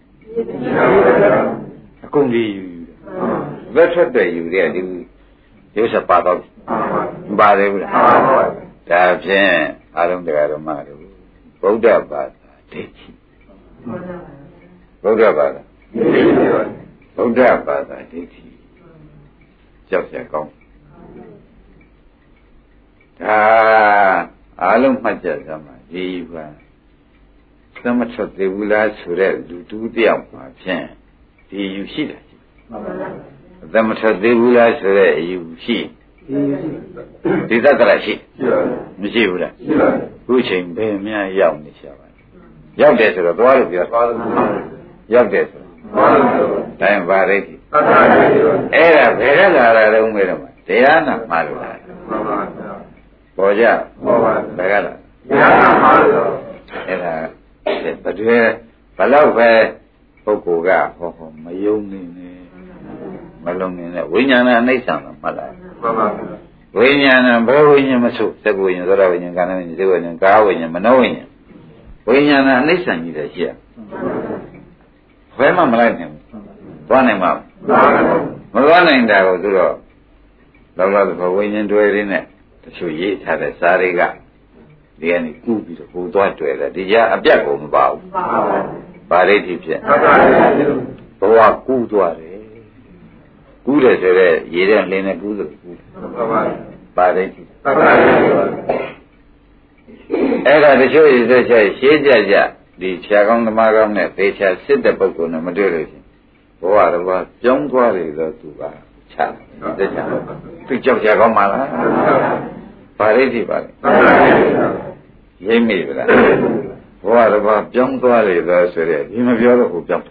Speaker 2: အကုန်ဒီယူဘယ်ထွက်တဲ့ယူတဲ့ဒီရုပ်ဆက်ပါတော့ပါသေးဘူးလားဒါဖြင့်အားလုံးတရားဓမ္မတို့ဗုဒ္ဓဘာသာဒိဋ္ဌိဗုဒ္ဓဘာသာဗုဒ္ဓဘာသာဒိဋ္ဌိကြောက်ရကောင်းဒါအားလုံးမှတ်ကြစမ်းပါဒီဘာသမထသေးဘူးလားဆိုတဲ့လူတူတယောက်မှာဖြင့်ဒီယူရှိတယ်သမထသေးဘူးလားဆိုတဲ့အယူရှိဒီသတ္တရရှိမရှိဘူးလားရှိပါဘူးခုချိန်ဘယ်များရောက်နေရှာပါရောက်တယ်ဆိုတော့သွားလို့ပြောသွားလို့ရောက်တယ်ဆိုတော့တိုင်းပါရိတ်အဲ့ဒါဘယ်ကလာတာတုံးမေးတော့တရားနာမှာလို့လားပေါ်ကြပေါ်ပါဘယ်ကလာတရားနာမှာလို့အဲ့ဒါဘယ်တွေဘလောက်ပဲပုဂ္ဂိုလ်ကဟောမယုံနေနဲ့မလုံးနေနဲ့ဝိညာဏအိဋ္ဌံတော့မှတ်လိုက်မှန်ပါဝိညာဏဘယ်ဝိညာဉ်မဆိုသက္ကဝိညာဉ်သောတာဝိညာဉ်ကာဏဝိညာဉ်သေဝိညာဉ်ကာဝိညာဉ်မနောဝိညာဉ်ဝိညာဏအိဋ္ဌံကြီးတယ်ရှိရဘယ်မှမလိုက်နိုင်ဘူးသွားနိုင်မှာမသွားနိုင်တာကိုသူတော့လောက်လောက်ဆိုဝိညာဉ်တွေရင်းနဲ့တချို့ရေးထားတဲ့စာတွေကဒီကနေကူးပြီးတော့ဟိုသွားတွေ့တယ်ဒီကြအပြတ်ကိုမပါဘူးပါရိဋ္ဌိဖြစ်ဘဝကူးသွားတယ်ကူးတယ်ဆိုတော့ရေးတဲ့လင်းနဲ့ကူးလို့ကူးပါရိဋ္ဌိအဲ့ဒါတချို့ရေးတဲ့ချက်ရှင်းကြကြဒီဆရာကောင်းသမားကောင်းနဲ့သေချာစစ်တဲ့ပုဂ္ဂိုလ်နဲ့မတွေ့လို့ရှိရင်ဘဝတော့ပြောင်းသွားတယ်တော့သူကချတယ်ကြသူကြောက်ကြကောင်းပါလားပါရိဋ္ဌိပါလေရိမ့်မိဗလားဘဝတော့ပြောင်းသွားတယ်တော့ဆိုရဲဒီမပြောတော့ကိုပြောင်း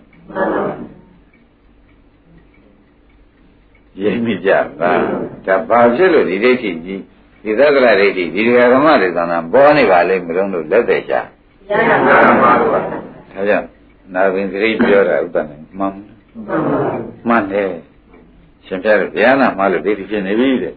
Speaker 2: ရိမ့်မိကြလားဒါဘာဖြစ်လို့ဒီဒိဋ္ဌိကြီးဒီသက္ကရာဒိဋ္ဌိဒီဓမ္မတွေသံဃာပေါ်နေပါလိမ့်မလို့လက်သက်ချဒါကြောင့်နာဘင်သတိပြောတာဥပ္ပန္နမှန်တယ်ရှင်ပြတယ်ဗျာနာမှလို့ဒိဋ္ဌိဖြစ်နေပြီတဲ့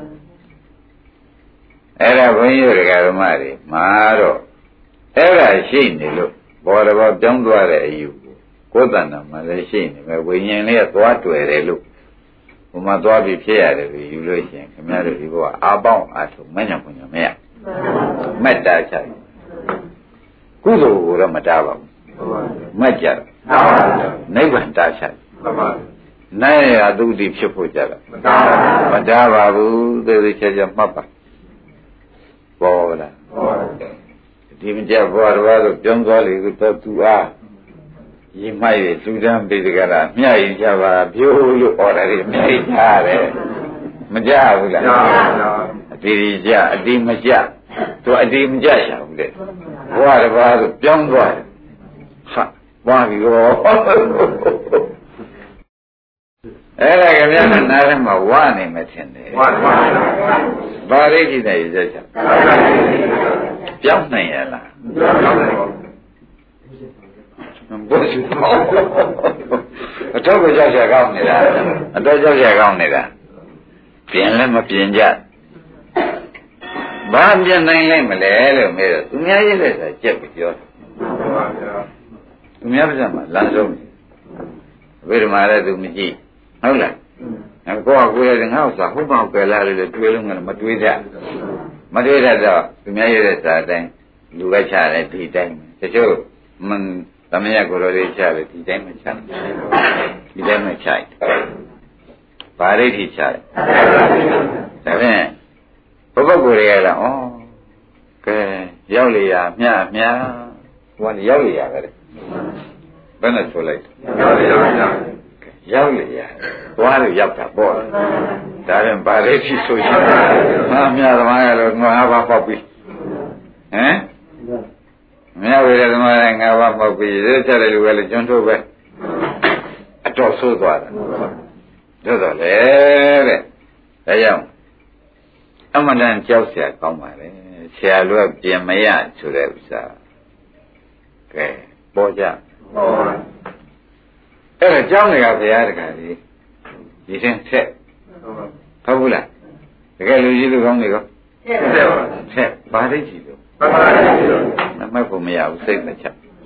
Speaker 2: အဲ့ဒါဘုန်းကြီးတို့ဓမ္မတွေမှာတော့အဲ့ဒါရှိနေလို့ဘောဓဘောပြောင်းသွားတဲ့အယူကိုယ်တဏ္ဍာမှာလည်းရှိနေပဲဝိညာဉ်လေးကသွားတွေ့တယ်လို့ဘုမသွားပြီးဖြစ်ရတယ်လို့ယူလို့ရှိရင်ခင်ဗျားတို့ဒီဘဝအာပေါင်းအာထုံမညံ့မညံ့မရမက်တာချတယ်ကုသိုလ်ကိုတော့မတားပါဘူးမက်ကြတယ်နိဗ္ဗာန်တားချတယ်နိုင်ရသူတိဖြစ်ဖို့ကြတာမတားပါဘူးသေသေးချာချာမှတ်ပါပေါ်လာဒီမကြဘွားတော်တို့ပြောင်းသွားလေတော့သူအားရည်မိုက်ရလူတန်းပေးကြတာမြတ်ရင်ကြပါဖြိုးလို့ဟောတယ်မြတ်ရင်ကြတယ်မကြဘူးလားအတိကြအတိမကြသူအတိမကြရှာဘူးလေဘွားတော်တို့ပြောင်းသွားတယ်ဟာဘွားပြီးတော့အဲ့ဒါကဗျာနားထဲမှာဝါနေမှထင်တယ်ဝါပါရိဋ္ဌိနဲ့ရကြချပြောင်းနိုင်ရလားဘုရားအတော့ကြောက်ရကောင်းနေတာအတော့ကြောက်ရကောင်းနေတာပြင်လည်းမပြင်ကြဘာပြင်နိုင်လိုက်မလဲလို့မေးတော့သူများရေးလိုက်တာကြက်ပြီးပြောသူများပါးမှာလမ်းဆုံးဝိဓမာလည်းသူမကြည့်ဟုတ်လားကိုယ်ကငါ့ဥစ္စာဟုတ်ပါ့ကဲလားလို့တွေးလုံးကမတွေးတတ်တော့သူများရတဲ့စာအတိုင်းလူကချတယ်ဒီတိုင်းတချို့သမယကိုယ်တော်လေးချတယ်ဒီတိုင်းမချဒီတိုင်းမချပါရိဋ္ဌိချတယ်ဒါဖြင့်ဘုပုဂ္ဂိုလ်တွေကလည်းဩကဲရောက်လေရမြဟိုကရောက်လေရပဲလေဘယ်နဲ့ဆိုလိုက်ရောက်လေရသွားလို့ရောက်တာပေါ့ဒါရင်ပါရိဋ္ဌိဆိုရင်ငါမြသမားရတော့ငါးပါးပေါက်ပြီဟမ်မြဝေရသမားကငါးပါးပေါက်ပြီဒီချက်တဲ့လူကလည်းကျွန်းထုတ်ပဲအတော်ဆိုးသွားတယ်တို့တော့လေတဲ့ဒါကြောင့်အမှန်တန်ကြောက်เสียကောင်းပါလေဆရာလူကပြင်မရဆိုတဲ့ဥစ္စာကဲပေါ်ကြအဲ့ဒါကြောင်းတွေကဘုရားတခါကြီးဒီထင်ဆက်ဟုတ်ဘူးလားတကယ်လူကြီးလူကောင်းတွေကဆက်ပါဒိတ်ကြီးလို့မမှတ်ဖို့မရဘူးစိတ်မချ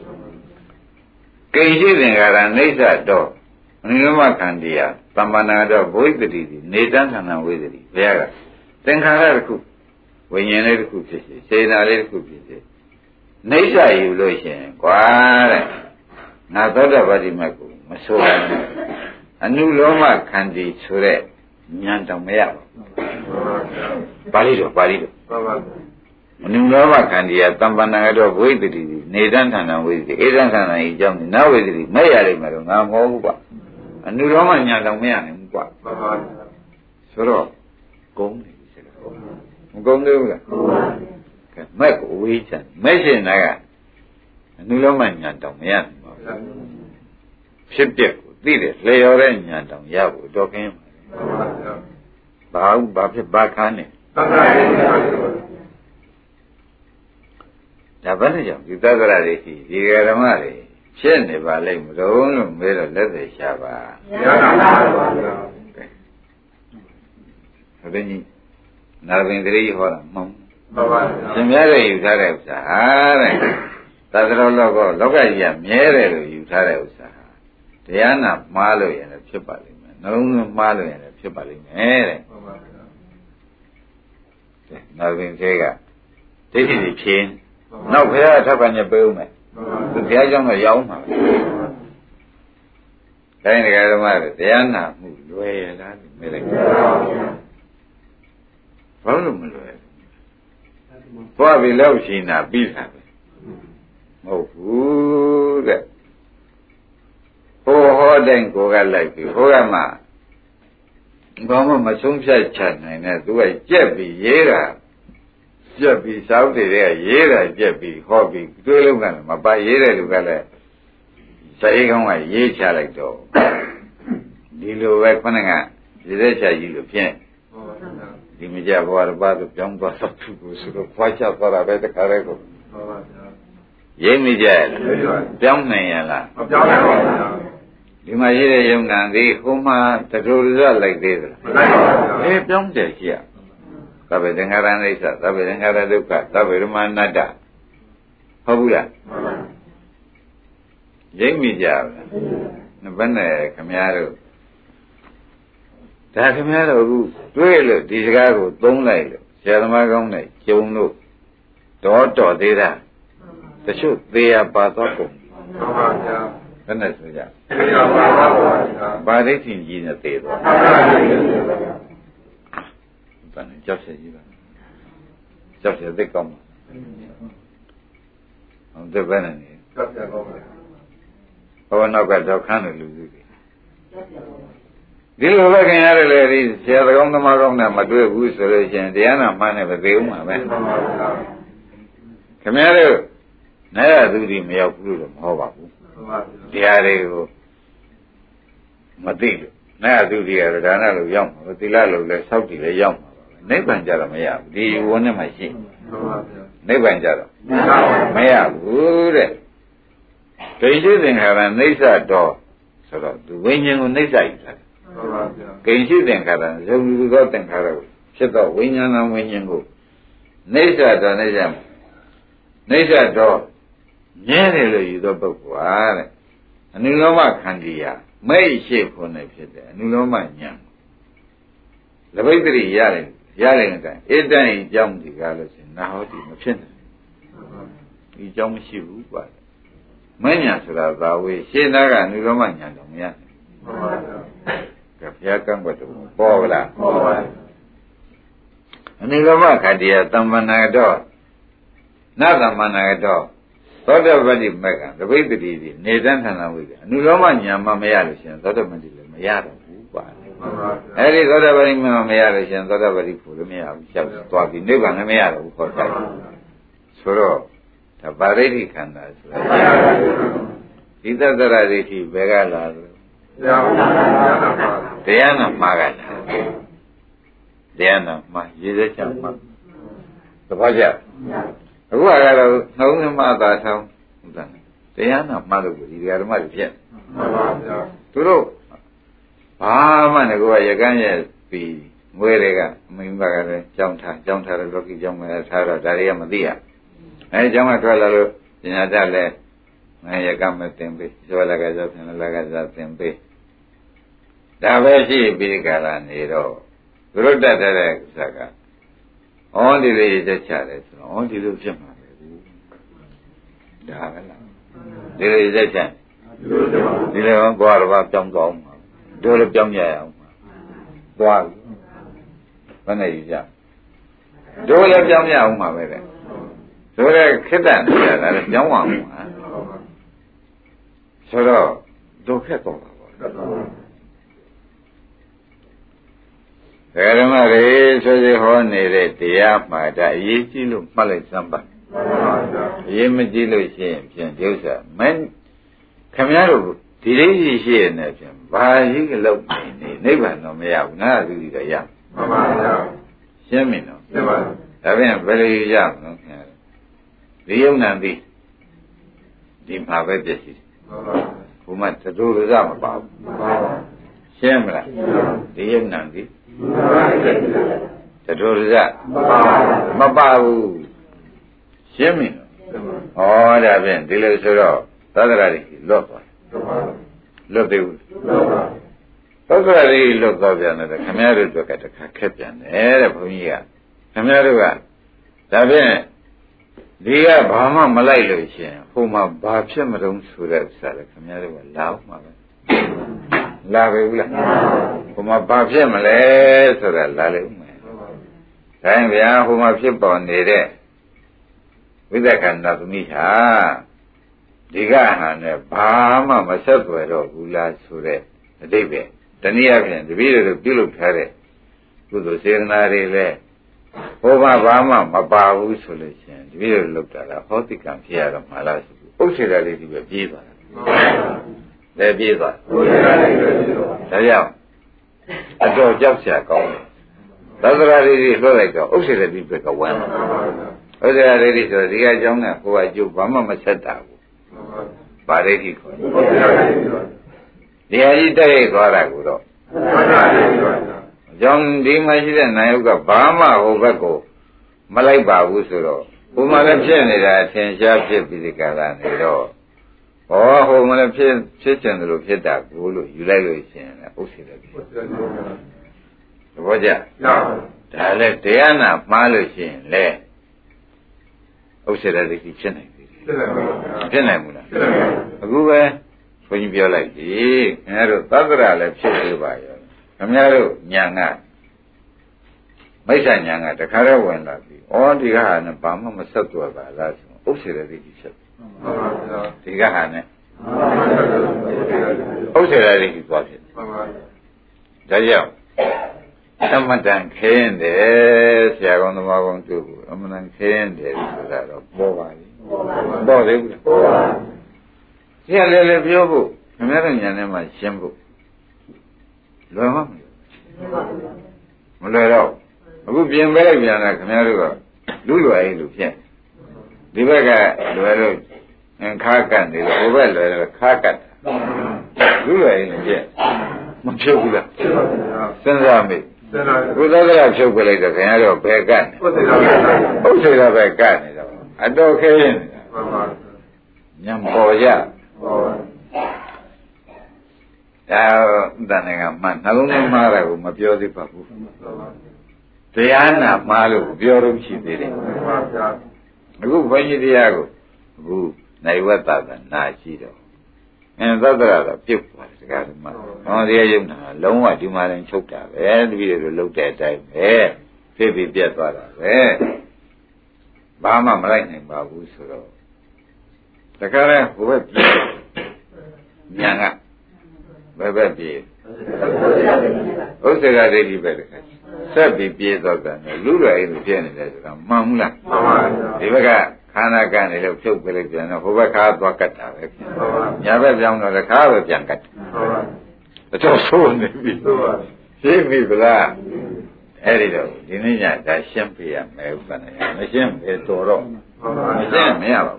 Speaker 2: ကိဉ္စီသင်္ကာရအိဋ္ဌတော့အနိမခန္တီယသမ္ပန္နာတော့ဘုိတ္တိနေတန်းဌာနဝိသတိဘုရားကသင်္ခါရတစ်ခုဝိညာဉ်လေးတစ်ခုဖြစ်စေစေနာလေးတစ်ခုဖြစ်စေအိဋ္ဌယူလို့ရှိရင်ကွာတဲ့ငါသောတာပတိမတ်ကိုမဆိုးဘူးအနုလောမခန္တီဆိုတဲ့ဉာဏ်တောင်မရဘူးပါဠိတော်အနုလောမခန္တီကတမ္ပန္နကတော့ဝိတ္တိနေတန်းဌာနဝိတ္တိဧတန်းဌာနကြီးအကြောင်းနဝိတ္တိမဲ့ရလိမ့်မယ်တော့ငါမဟုတ်ဘူးကွာအနုလောမဉာဏ်တောင်မရနိုင်ဘူးကွာဆိုတော့ကုန်းနေပြီမကုန်းသေးဘူးလားကဲမဲ့ကိုဝေးချင်မဲ့ရှင်တာကအနုလောမဉာဏ်တောင်မရနိုင်ပါဘူးဖြစ်ပြက်ကိုသိတယ်လျော်တဲ့ဉာဏ်တောင်ရဖို့တော့ခင်းပါဘာဖြစ်ဘာခန်းနေဒါဘယ်နဲ့ကြောင့်ဒီသက္ကရာတွေဒီဓမ္မတွေဖြစ်နေပါလိမ့်မလို့မေးတော့လက်သေးရှာပါရပါပါဘုရားဟုတ်တယ်ကြီးနာဘင်တရေဟောတာမှန်ပါပါရှင်များတွေယူထားတဲ့ဥစ္စာတဲ့သတ္တရောလောကကြီးကမြဲတယ်လို့ယူထားတဲ့ဥစ္စာတရားနာမှားလို့ရင်လည်းဖြစ်ပါလိမ့်မယ်နှလုံးသွင်းမှားလို့ရင်လည်းဖြစ်ပါလိမ့်မယ်တဲ့နောက်ရင်သေးကဒိဋ္ဌိတွေဖြင်းနောက်ဘုရားထောက်ခံညပေးဦးမယ်သူဘုရားကြောင့်တော့ရောက်မှာတိုင်းဒကာဓမ္မတွေတရားနာမှုလွယ်ရလားလို့မေးလိုက်ဘာလို့မလွယ်သွားပြီလောက်ရှိနာပြီးတာပဲမဟုတ်ဘူးတဲ့ဟိုဟောတိုင်းကိုကလိုက်ပြီဟိုကမှဘာမှမဆုံးဖြတ်ချနိုင်နဲ့သူကကြက်ပြီးရေးတာကြက်ပြီးစောက်တွေကရေးတာကြက်ပြီးဟောပြီးတွေးလုံးကလည်းမပါရေးတဲ့လူကလည်းစိတ်ကောင်းကရေးချလိုက်တော့ဒီလိုပဲခொနဲ့ကရေးတဲ့ချကြီးလို့ဖြင့်ဒီမကြဘဝတစ်ပါးသူပြောင်းသွားတော့သူကိုဆိုတော့ခွာချသွားတာပဲတခါတည်းကိုရိပ်မိကြရလားပြောင်းနိုင်ရလားမပြောင်းနိုင်ပါဘူးဒီမှာရေးတဲ့ယုံနာဒီဟိုမှာတတူရလိုက်သေးသလားမလိုက်ပါဘူးပြောင်းတယ်ရှိရသဗ္ဗေသင်္ခါရအိဋ္ဌသဗ္ဗေသင်္ခါရဒုက္ခသဗ္ဗေဓမ္မအနတ္တဟုတ်ဘူးလားရိပ်မိကြပါလားဘယ်နဲ့ခမည်းတော်ဒါခမည်းတော်အခုတွေ့လို့ဒီစကားကိုသုံးလိုက်လို့ဆရာသမားကောင်းနဲ့ကျုံလို့တော်သေးတာတချို့သေးရပါတော့ကုန်ဟုတ်ပါဗျာဘယ်နဲ့ဆိုကြသေရပါပါဗျာပါဠိထင်ကြီးနဲ့သေတော့ဘာနဲ့ကြောက်ရကြီးပါကြောက်ရသိကောင်းပါဟုတ်တယ်ပဲနဲ့ကြောက်ရကောင်းပါဘောနောက်ကတော့ခန်းတယ်လူစုတွေဒီလိုပဲခင်ရတယ်လေဒီဆရာတော်သမားကောင်းနဲ့မတွေ့ဘူးဆိုလို့ရှိရင်တရားနာမှန်းနဲ့မသေးဘူးမှာပဲခင်ဗျားတို့နဲ့ရသူဒီမရောက်ဘူးလို့မဟုတ်ပါဘူးတရားတွေကိုမသိလို့နဲ့ရသူဒီရဒါနလို့ရောက်မှာသီလလို့လည်းစောက်တည်လည်းရောက်မှာပါနိဗ္ဗာန်ကြတော့မရဘူးဒီဝန်းထဲမှာရှိနိဗ္ဗာန်ကြတော့မရဘူးတဲ့ဒိဋ္ဌိသင်္ခါရနိစ္စတော်ဆိုတော့သူဝိညာဉ်ကိုနိစ္စယူတာကိဉ္စိသင်္ခါရဇုံလူသောသင်္ခါရကိုဖြစ်တော့ဝိညာဏဝိညာဉ်ကိုနိစ္စတော်နိစ္စတော်မြဲတယ်လို့ယူသောပုဂ္ဂိုလ်ဟာတဲ့အနုလောမခန္တီယမဲ့ရှိဖို့နဲ့ဖြစ်တယ်အနုလောမဉာဏ်လဘိတ္တိရတယ်တဲ့အတိုင်းဧတံဤအကြောင်းဒီကားလို့ဆိုရင်နာဟောတိမဖြစ်နိုင်ဒီအကြောင်းမရှိဘူးကွာမဉ္ဇဏ်ဆိုတာသာဝေရှင်းသားကအနုလောမဉာဏ်တော့မရနိုင်ဘုရားကံဘတ်တော်ပေါ်ဗလားပေါ်ပါအနုလောမခန္တီယသမ္ပန္နာတော့နသမ္ပန္နာတော့သောတပတ္တိမက္ကံတပိတ္တိဒီနေတန်းဌာနဝိကအနုလောမညာမမရလို့ရှင်သောတပတ္တိလည်းမရတော့ဘူးကွာအဲ့ဒီသောတပတ္တိမရလို့ရှင်သောတပတ္တိဖို့လည်းမရဘူးချက်သွားပြီးနိဗ္ဗာန်လည်းမရတော့ဘူးခေါ်တယ်ဆိုတော့ဒါပါရိဋ္ဌိခန္ဓာဆိုတာဒီသတ္တရဒိဋ္ဌိဘယ်ကလာလို့တရားနာမှာကလားတရားနာမှာရေစက်ချမှာသဘောကျအခုကတော့နှုံးသမားသာထောင်းဟုတ်တယ်တရားနာမှာလို့ဒီဓမ္မတွေဖြစ်မှန်ပါဗျာသူတို့ဘာမှလည်းကိုယ်ကရကန်းရဲ့ပြီးငွေတွေကအမိမကလည်းကြောင်းထားတဲ့လောကီကြောင်းမှာထားတော့ဒါတွေကမသိရအဲကြောင်းကထွက်လာလို့ပညာတတ်လဲငါရကန်းမတင်ပေးဇောလကဇောပြင်လကဇောတင်ပေးဒါပဲရှိပြီးကြလာနေတော့သူတို့တတ်တဲ့ဥစ္စာကဩဒီလေးတက်ချတယ်ဆိုတော့ဩဒီလိုဖြစ်မှာပဲဘူးဒါပဲလားဒီလေးတက်ချဒီလိုကောတော့ပြောင်းသွားအောင်တို့လည်းပြောင်းရအောင်သွားပြီဘယ်နဲ့ယူကြတို့လည်းပြောင်းရအောင်မှာပဲတဲ့တို့လည်းခက်တဲ့နေရာလည်းပြောင်းအောင်မှာဆိုတော့တို့ခက်တော့တာပေါ့ဓမ္မတွေဆိုစီဟောနေတဲ့တရားမှာဒါအရေးကြီးလို့မှတ်လိုက်စမ်းပါအရေးမကြီးလို့ရှိရင်ဖြင့်ဒီဥစ္စာမင်းခမည်းတော်ဒီလေးကြီးရှိရနေဖြင့်ဘာကြီးကလောက်နေနိဗ္ဗာန်တော့မရဘူးငါ့သူကြီးတော့ရမှန်ပါဗျာရှင်းပြီနော်ရှင်းပါဒါပြန်ဘယ်လိုရမလဲခင်ဗျာဒီယုံနံသိဒီမှာပဲပြည့်စုံဘုမတတူရစမပါဘူးရှင်းမလားဒီယုံနံသိတတူရစမပါဘူးရှင်းပြီဟောဒါပြန်ဒီလိုဆိုတော့သဒ္ဒရာတွေလွတ်သွားလွတ်သေးဘူးသဒ္ဒရာတွေလွတ်သွားပြန်တယ်ခင်ဗျားတို့ကတခါခက်ပြန်တယ်တဲ့ဘုန်းကြီးကခင်ဗျားတို့ကဒါဖြင့်ဒီကဘာမှမလိုက်လို့ရှိရင်ဟိုမှာဘာဖြစ်မတုံးဆိုတဲ့ဥစ္စာလေခင်ဗျားတို့ကလာအောင်မှာပဲလာပဲဘူးလားဟိုမှာဘာဖြစ်မလဲဆိုတာလာလေဦးမယ်ဒါရင်ဗျာဟိုမှာဖြစ်ပေါ်နေတဲ့ဝိသက္ခဏသမီးဟာဒီကဟာနဲ့ဘာမှမဆက်သွယ်တော့ဘူးလားဆိုတဲ့အတိတ်ပဲတနည်းအားဖြင့်တပည့်တို့ပြုလုပ်ထားတဲ့ကုသိုလ်စေတနာတွေလည်းဟိုမှာဘာမှမပါဘူးဆိုလို့ရှိရင်တပည့်တို့လုပ်တာကဟောတိကံဖြစ်ရတော့မှလားဆိုဥစ္စေတာလေးဒီပဲပြေးသွားတာလည်းပြေးသွားဒါကြောင့်အတော်ကြောက်စရာကောင်းတယ်သဒ္ဒရာလေးတွေလွှတ်လိုက်တော့ဥစ္စေတာဒီဘက်ကဝမ်းဥစ္စေတာလေးတွေဆိုတော့ဒီကအကြောင်းနဲ့ဟိုကအကျိုးဘာမှမဆက်တာဘူးပါရိတိခေါ်တယ်ဒီဟာကြီးတက်ရိုက်သွားတာကိုတော့အကြောင်းဒီမှာရှိတဲ့နာယုကဘာမှဟိုဘက်ကိုမလိုက်ပါဘူးဆိုတော့ဟိုမှာလည်းဖြစ်နေတာအထင်ရှားဖြစ်ပြီးဒီကလာနေတော့ဟောဟိုမှာလည်းဖြစ်ကျင်တယ်လို့ဖြစ်တာကိုလို့ယူလိုက်လို့ရှိရင်လည်းဥစ္စေတယ်ဖြစ်သဘောကျဒါလည်းတရားနာမှားလို့ရှိရင်လည်းဥစ္စေတယ်ဒီဖြစ်နိုင်ဖြစ်နိုင်ဘူးလားအခုပဲဘုန်းကြီးပြောလိုက်ပြီခင်ဗျားတို့သတ္တရာလည်းဖြစ်သေးပါရဲ့ခင်ဗျားတို့ညာကမိစ္ဆာညာကတခါတော့ဝင်လာပြီဩဒီကဟာနဲ့ဘာမှမဆက်သွယ်ပါလားဆိုဥစ္စေရတိဖြစ်ဒီကဟာနဲ့ဥစ္စေရတိသွားဖြစ်ဒါကြောင့်သမတန်ခင်းတယ်ဆရာကောင်းသမားကောင်းတို့အမှန်တန်ခင်းတယ်ဆိုတာတော့ပေါ်ပါပြီပေါ်သေးဘူးဆရာလည်းပြောဖို့ခင်ဗျားတို့ညာထဲမှာရှင်းဖို့လွယ်မှာမလွယ်တော့အခုပြင်ပေးလိုက်ပြန်တာခင်ဗျားတို့ကလူလွယ်ရင်လူဖြစ်ဒီဘက်ကလွယ်လို့ခါကတ်နေလို့ဟိုဘက်လွယ်လို့ခါကတ်လူလွယ်ရင်လူဖြစ်မဖြစ်ဘူးလားစဉ်းစားမိဘုရားကဖြုတ်ပြလိုက်တော့ခင်ဗျားတို့ဘယ်ကတ်ဥစ္စေရဘက်ကတ်နေတော့အတော်ခဲရင်ညံပေါ်ကြဒါတန်နေကမှနှလုံးသွင်းမှားတာကိုမပြောသေးပါဘူးတရားနာမှားလို့ပြောလို့ရှိသေးတယ်အခုဘုန်းကြီးတရားကိုအခုနိုင်ဝတ္တကနာရှိတော့သတ္တရာတော့ပြုတ်သွားတယ်တရားဓမ္မဟောတရားယုံနာလုံးဝဒီမှာရင်ချုပ်တာပဲတပည့်တွေလှုပ်တဲ့အတိုင်းပဲဖြစ်ပြီးပြတ်သွားတာပဲဘာမှမလိုက်နိုင်ပါဘူးဆိုတော့တခါလဲဟိုဘက်ပြေးညာကဘယ်ဘက်ပြေးဥစ္စေကဒိဋ္ဌိပဲတခါဆက်ပြီးပြေးတော့တယ်လူလွယ်အိမ်ပြည့်နေတယ်ဆိုတာမှန်ဘူးလားမှန်ပါဘူးဒီဘက်ကခန္ဓာကနေလို့ဖြုတ်ပြလိုက်ပြန်တော့ဟိုဘက်ခါသွားကတ်တာပဲညာဘက်ပြောင်းတော့လည်းခါပဲပြန်ကတ်တယ်တော့ဆိုးနေပြီရှင်းပြီဗလားအဲ့ဒီတော့ဒီနေ့ညဒါရှင်းပြရမယ်ဥပ္ပန္နယမရှင်းဘယ်တော်တော့မရှင်းမရပါ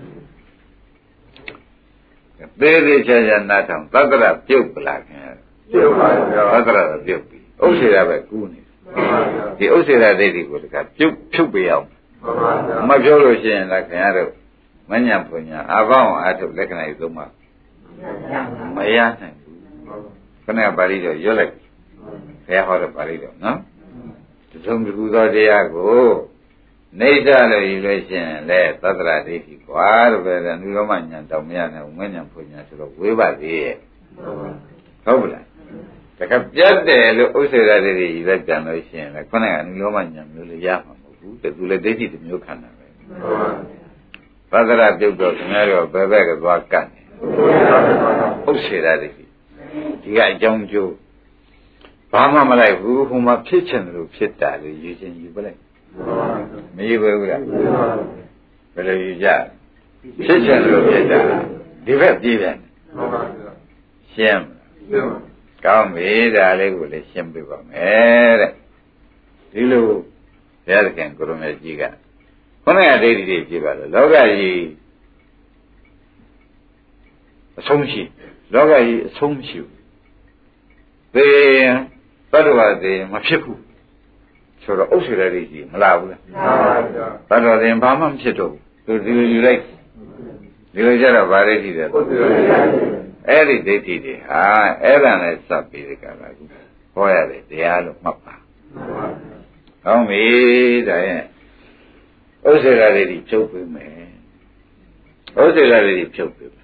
Speaker 2: ဘူးသေးသေးချာချာနားထောင်သတ္တရပြုတ်ပလားခင်ဗျာပြုတ်ပါဗျာသတ္တရပြုတ်ပြီဥစ္စေရပဲကူးနေဒီဥစ္စေရဒိဋ္ဌိကိုတကပြုတ်ဖြုတ်ပြအောင်မပြောလို့ရှိရင်လည်းခင်ဗျားတို့မညံဖွညာအပေါင်းအထုတ်လက္ခဏာကြီးသုံးပါမရနိုင်ဘူးခဏပါဠိတော့ရွတ်လိုက်ဘယ်ဟောတော့ပါဠိတော့နော်သုံးခုသောတရားကိုနေကြလို့ယူလို့ရှိရင်လေသတ္တရာဒိဋ္ဌိကွာတော့ပဲအနုလောမညာတောင်မရနိုင်ဘူးမညံဖွညာဆိုတော့ဝေးပါသေးရဲ့ဟုတ်ပါလားတခါပြတ်တယ်လို့ဥစ္စေရဒိဋ္ဌိယူလိုက်ကြလို့ရှိရင်လေခொနဲ့အနုလောမညာမျိုးလေးရမှာမဟုတ်ဘူးသူလည်းဒိဋ္ဌိတစ်မျိုးခံတာပဲသတ္တရာပြုတ်တော့ခင်ဗျားတို့ဘယ်ဘက်ကသွားကတ်နေဥစ္စေရဒိဋ္ဌိဒီကအကြောင်းကျိုးဘာမှမလိုက်ဘူးဟိုမှာဖြစ်ချင်တယ်လို့ဖြစ်တာလေယူချင်းယူပလိုက်မယူဘူးလားဘယ်လိုယူကြဖြစ်ချင်တယ်လို့ဖြစ်တာဒီဘက်ပြေးပြန်ရှင်းကောင်းပြီဒါလေးကိုလည်းရှင်းပြပါမယ်တဲ့ဒီလိုဘုရားသခင်ကိုရမေကြီးကခုနကဒိဋ္ဌိတွေပြပါလို့လောကကြီးအဆုံးရှိလောကကြီးအဆုံးမရှိဘူးသေတတ္တဝါသေမဖြစ်ဘူးဆိုတော့ဥစ္စေရဒိဋ္ဌိမလာဘူးလားမှန်ပါဗျာတတ္တဝါသေဘာမှမဖြစ်တော့ဘူးသူဒီလိုယူလိုက်ဒီလိုကြတော့ဗာဒိဋ္ဌိတဲ့ဥစ္စေရဒိဋ္ဌိအဲ့ဒီဒိဋ္ဌိတွေဟာအဲ့ဒါနဲ့စပ်ပြီးဒီကလာကူဟောရတယ်တရားလို့မှတ်ပါကောင်းပြီဒါရင်ဥစ္စေရာတွေဖြုတ်ပေးမယ်ဥစ္စေရာတွေဖြုတ်ပေးမယ်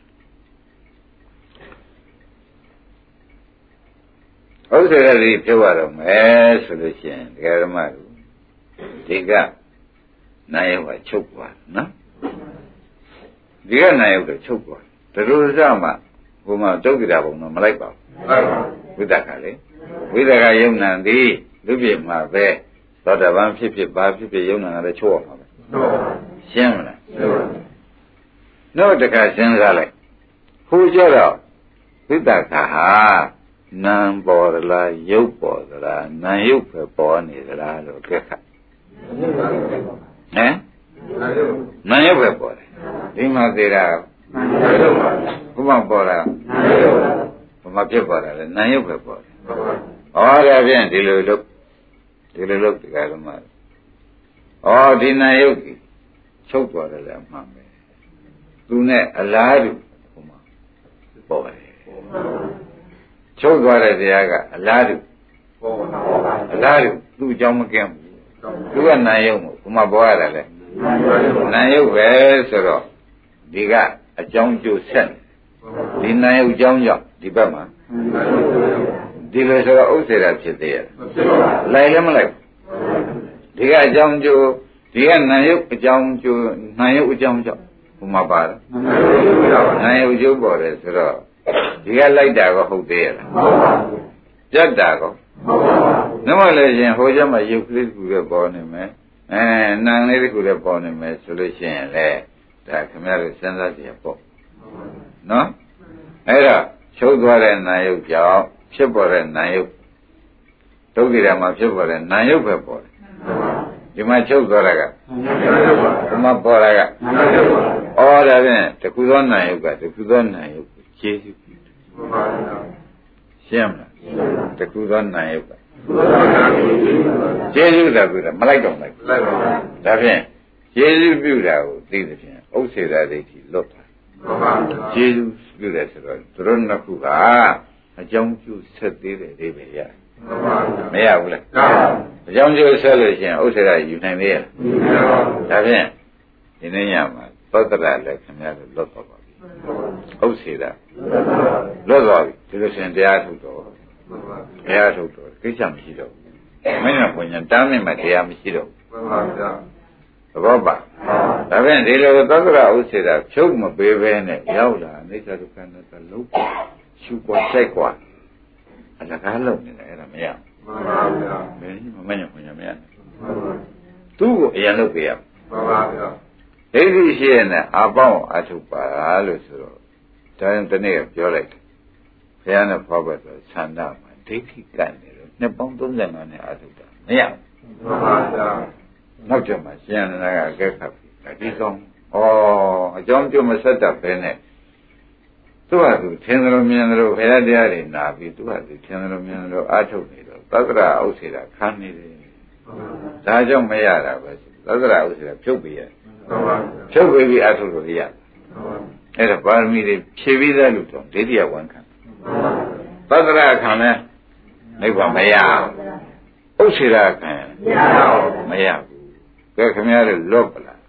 Speaker 2: ဥစ္စေရာတွေဖြုတ်ရတော့မယ်ဆိုလို့ရှိရင်တရားဓမ္မတို့ဒီကနာယုတ်ကချုပ်သွားနော်ဒီကနာယုတ်တော့ချုပ်သွားတလူစမှဘုမဒုက္ခတာဘုံတော့မလိုက်ပါဘူးဝိတ္တကလေဝိတ္တကယုံနံသည်လူပြည့်မှာပဲသောတပန်ဖြစ်ဖြစ်ဘာဖြစ်ဖြစ်ယုံနံကလည်းချုပ်ရမှာပဲရှင်းမလားနောက်တခါစဉ်းစားလိုက်ဟိုကြတော့ဝိတ္တကဟာနာမ်ပေါ်သလားယုတ်ပေါ်သလားနာယုတ်ပဲပေါ်နေသလားလို့ကြက်ခတ်ဟမ်နာယုတ်ပဲပေါ်တယ်ဒီမှာသေးတာဘုမပေါ်တာဘုမဖြစ်ပေါ်တာလေနာယုတ်ပဲပေါ်တယ်ဟောဒါဖြင့်ဒီလိုလုပ်ဒီကလုံးမှာဩဒီနာယုတ်ကြီးချုပ်သွားတယ်လေအမှန်ပဲသူနဲ့အလားတူဘုမပေါ်တယ်ချုပ်သွားတဲ့တရားကအလားတူအလားတူသူ့အကြောင်းမကင်းဘူးသူကနာယုတ်မို့ဘုမပေါ်ရတယ်လေနာယုတ်ပဲဆိုတော့ဒီကအကြောင်းကျိုးဆက်ဒီနာယုတ်အကြောင်းကြောင့်ဒီဘက်မှာဒီလိုဆိုတော့ဥစ္စေတာဖြစ်သေးရဲ့လိုက်လည်းမလိုက်ဒီကအကြောင်းကျိုးဒီကနာယုတ်အကြောင်းကျိုးနာယုတ်အကြောင်းကြောင့်ဘုမပါတယ်နာယုတ်ကျိုးပေါ်တယ်ဆိုတော့ဒီကလိုက်တာကဟုတ်သေးရဲ့လားပြတ်တာကောနမလည်းရှင်ဟိုကျမှရုပ်ကလေးကူလည်းပေါ်နေမယ်နံလေးတကူလည်းပေါ်နေမယ်ဆိုလို့ရှိရင်လေဒါခင်ဗျားတို့စဉ်းစားကြည့်ပေါ့နော်အဲ့တော့ချုပ်သွားတဲ့နာယုတ်ကြောင့်ဖြစ်ပေါ်တဲ့နာယုတ်ဒုက္ခိတမှာဖြစ်ပေါ်တဲ့နာယုတ်ပဲပေါ်တယ်ဒီမှာချုပ်သွားတာကဒီမှာပေါ်တာကဩဒါဖြင့်တခုသောနာယုတ်ကတခုသောနာယုတ်ကိုကျေစုပြုတယ်ရှင်းမလားတခုသောနာယုတ်ကကျေစုတာပြုတာမလိုက်တော့လိုက်ဒါဖြင့်ကျေစုပြုတာကိုသိသဖြင့်ဥစ္စေတာဒိဋ္ဌိလွတ်သွားကျေစုပြုတယ်ဆိုတော့သူတို့နှစ်ခုကအကြောင်းကျိုးဆက်သေးတယ်ဒီပဲရမရဘူးလားအကြောင်းကျိုးဆက်လို့ရှိရင်ဥစ္စေတာယူနိုင်သေးရဲ့ဒါဖြင့်ဒီနေ့ညမှာသောတရလည်းခင်ဗျားတို့လွတ်သွားပါပြီဥစ္စေတာလွတ်သွားပြီဒီလိုရှင်တရားထုတ်တော့ကိစ္စမရှိတော့ဘူးမင်းကဘုညာတားမြင့်မှတရားမရှိတော့ဘူးသဘောပါဒါဖြင့်ဒီလိုသောတရဥစ္စေတာဖြုတ်မပေးဘဲနဲ့ရောက်လာအိဋ္ဌဒုက္ခနဲ့သလုံးရှုပွားစိုက်ကွာအလကားလုံးနေတယ်အဲ့ဒါမရဘူးမင်းညဘုညာမရသူ့ကိုအရင်လုပ်ပေးရဒိဋ္ဌိရှိရတဲ့အာပေါင်းအထုပါလို့ဆိုတော့ဒါရင်ဒီနေ့ပြောလိုက်တယ်ဘုရားနဲ့ဖောက်ဘက်ဆိုဆန္ဒမှာဒိဋ္ဌိကန့်နေလို့နှစ်ပေါင်း35နဲ့အထုတာမရဘူးနောက်ကြမှာရှင်ရနာကအကဲခတ်ပြီဒီကောင်အကြောင်းကျမဆက်တတ်ပဲနဲ့သူ့ဟာသူထင်တယ်လို့မြင်တယ်လို့ဘုရားတရားတွေနာပြီးသူ့ဟာသူထင်တယ်လို့မြင်တယ်လို့အာထုတ်နေတော့သတ္တရဥစ္စေတာခံနေတယ်ဒါကြောင့်မရတာပဲသတ္တရဥစ္စေတာဖြုတ်ပြီးရဖြုတ်ပြီးအာထုတ်လို့ရအဲ့ဒါပါရမီတွေဖြည့်ပြီးသားလို့တော့ဒိဋ္ဌိယဝန်ခံသတ္တရခံလဲနိဗ္ဗာန်မရဥစ္စေတာခံမရဘူးကဲခင်ဗျားတို့လွတ်ပလား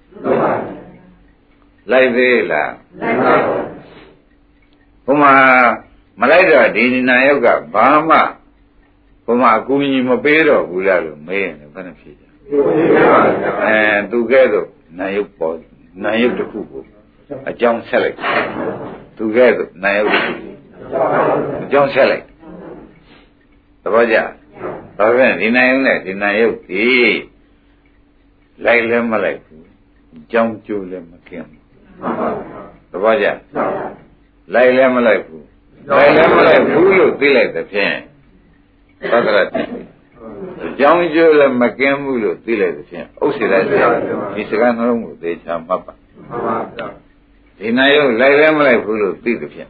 Speaker 2: လိုက်သေးလားလိုက်ပါဘူးဘုမမလိုက်တော့ဒီနာယုတ်ကဘာမှဘုမအကူကြီးမပေးတော့ဘူးလားလို့မေးရင်ဘယ်နဲ့ဖြေကြသူကဲတော့နာယုတ်ပေါ်နာယုတ်တစ်ခုကိုအကြောင်းဆက်လိုက်သူကဲတော့နာယုတ်တစ်ခုကိုအကြောင်းဆက်လိုက်သဘောကျဒါဖြင့်ဒီနာယုတ်နဲ့ဒီနာယုတ်ဒီလိုက်လည်းမလိုက်ဘူးအကြောင်းကျိုးလည်းမကင်းဘူးသဘောကျလိုက်လည်းမလိုက်ဘူးလိုက်လည်းမလိုက်ဘူးလို့သိလိုက်တဲ့ဖြင့်သတ္တရအကြောင်းကျိုးလည်းမကင်းဘူးလို့သိလိုက်တဲ့ဖြင့်ဥစ္စေတဒီစကားနှလုံးကိုသေချာမှတ်ပါဒီနာယုတ်လိုက်လည်းမလိုက်ဘူးလို့သိတဲ့ဖြင့်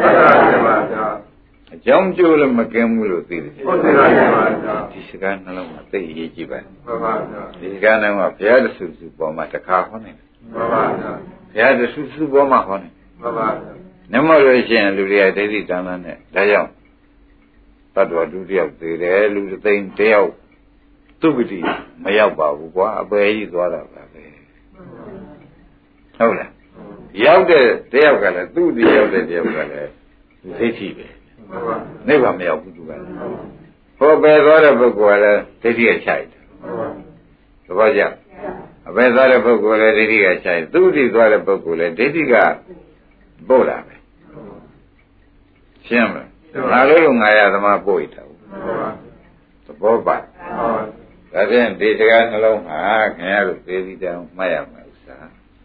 Speaker 2: အကြောင်းကျိုးလည်းမကင်းဘူးလို့သိတဲ့ဖြင့်ဒီစကားနှလုံးကသိအရေးကြီးပါဒီစကားနှလုံးကဘုရားတဆူဆူပေါ်မှာတစ်ခါဟောနေတယ်ဘုရားတဆူဆူပေါ်မှာဟောနေနမလို့ရှိရင်လူတွေကဒိဋ္ဌိတဏ္ဍနဲ့ဒါကြောင့်တတ္တဝဒုတိယသေးတယ်လူသိန်းတယောက်သူပတိမရောက်ပါဘူးကွာအပေကြီးသွားတာပါပဲဟုတ်လားရောက်တဲ့တယောက်ကလည်းသူ့ဒီရောက်တဲ့တယောက်ကလည်းသိသိပဲနိဗ္ဗာန်မရောက်ဘူးသူကလည်းဟောပဲသွားတဲ့ပုဂ္ဂိုလ်ကလည်းဒိဋ္ဌိကခြိုက်တယ်သဘောကျအပဲသွားတဲ့ပုဂ္ဂိုလ်လည်းဒိဋ္ဌိကခြိုက်သူ့ဒီသွားတဲ့ပုဂ္ဂိုလ်လည်းဒိဋ္ဌိကပို့တာပဲရှင်းမလားငါလို့ငါရသမားပို့ရတာသဘောပါဒါဖြင့်ဒီတရားနှလုံးဟာခင်ဗျားတို့သိပြီးတောင်မှတ်ရမယ်ဥစ္စာ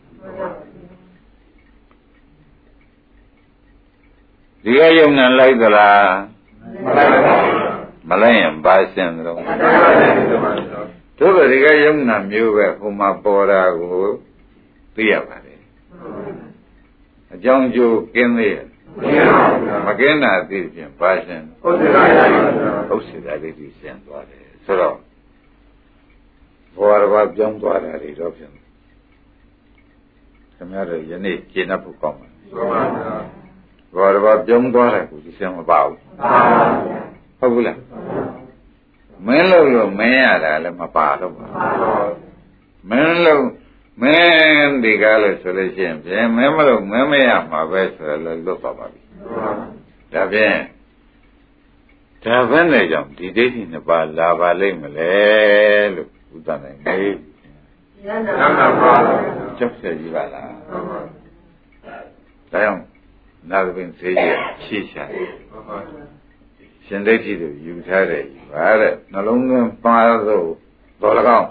Speaker 2: ဒီကယုံနဲ့လိုက်သလားမလိုက်ရင်ဘာရှင်းတော့တို့ဒီကယုံနာမျိုးပဲဟိုမှာပေါ်တာကိုသိရပါတယ်အကြောင်းကျိုးကင်းသေးရဲ့မကင်းတာသိဖြင့်ဘာရှင်းဥစ္စေတာလေးဒီရှင်းသွားတယ်ဆိုတော့ဘောရဘာပြောင်းသွားတာတွေတော့ဖြင့်ခင်ဗျားတို့ယနေ့ကျင့်တတ်ဖို့ကောင်းပါဘောရဘာပြောင်းသွားတယ်ကိုဒီရှင်းမပါဘူးဟုတ်ဘူးလားမင်းလို့မင်းရတာလည်းမပါတော့ပါမင်းလို့မင်းဒီကားလို့ဆိုလို့ရှိရင်ဖြင့်မင်းမလို့မင်းမရမှာပဲဆိုတော့လွတ်သွားပါပြီဒါဖြင့်ဒါဘယ်နဲ့ကြောင့်ဒီဒိဋ္ဌိနှစ်ပါးလာပါလိမ့်မလဲလို့ဥဒ္ဒနိုင်မေးကျောက်ဆက်ကြီးပါလားဒါကြောင့်နာဂပင်သေးကြီးဖြည့်ရှာရှင်ဒိဋ္ဌိတို့ယူထားတယ်ဗါတဲ့နှလုံးသွင်းပါလို့တော်၎င်း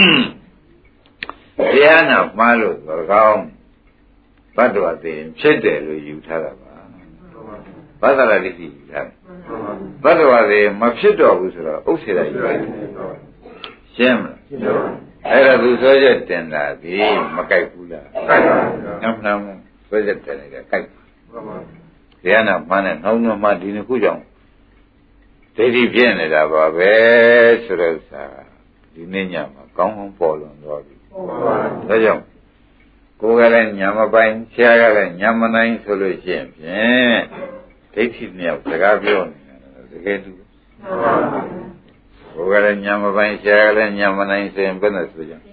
Speaker 2: တရားနာမှားလို့တော်၎င်းဘတ်တော်သိရင်ဖြစ်တယ်လို့ယူထားတာပါဘဒ္ဒရာဒိဋ္ဌိယူထားတယ်ဘတ်တော်သိမဖြစ်တော့ဘူးဆိုတော့ဥစ္စေတာယူလိုက်ရှင်းမလားအဲ့ဒါသူဆိုချက်တင်တာဒီမကြိုက်ဘူးလားကြိုက်ပါဘူးအမှန်ဆိုချက်တင်နေတယ်ကြိုက်ပါတရားနာမှားနဲ့နှောင်းနှောင်းမှဒီနှစ်ခုကြောင့်ဒိဋ္ဌိဖြစ်နေတာပါပဲဆိုတော့ဒီနေ့ညမှာကောင်းကောင်းပေါ်လွန်သွားပြီဒါကြောင့်ကိုယ်ကလည်းညာမပိုင်ဆရာကလည်းညာမနိုင်ဆိုလို့ရှိရင်ဖြင့်ဒိဋ္ဌိမြောက်စကားပြောနေတာတကယ်တူကိုယ်ကလည်းညာမပိုင်ဆရာကလည်းညာမနိုင်ဆိုရင်ဘယ်နဲ့ဆိုကြ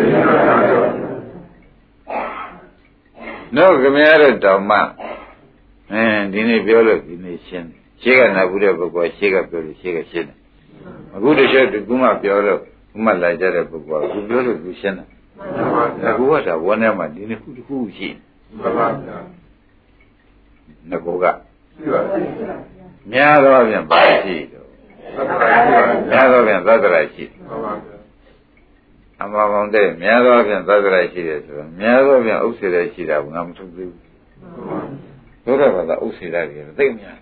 Speaker 2: တို့ခင်ဗျားတို့တောင်မှဒီနေ့ပြောလို့ဒီနေ့ရှင်းရှေ့ကနာဘူးတဲ့ပုဂ္ဂိုလ်ရှေ့ကပြောလို့ရှေ့ကရှင်းတယ်အခုတချို့ဒီကုမပြောလို့ဥမလာကြတဲ့ပုဂ္ဂိုလ်ကသူပြောလို့သူရှင်းတယ်အခုကဒါဝန်းထဲမှာဒီနှစ်ခုတစ်ခုရှိမှန်ပါဗျာငကိုကရှိပါဘူးများသောဖြင့်ပါရှိတော့များသောဖြင့်သတ္တရရှိမှန်ပါဗျာအမှားပေါင်းတဲ့များသောဖြင့်သတ္တရရှိတယ်ဆိုတော့များသောဖြင့်ဥစ္စေရရှိတာကငါမထုတ်သေးဘူးဘုရားဘာသာဥစ္စေရကြီးသိများ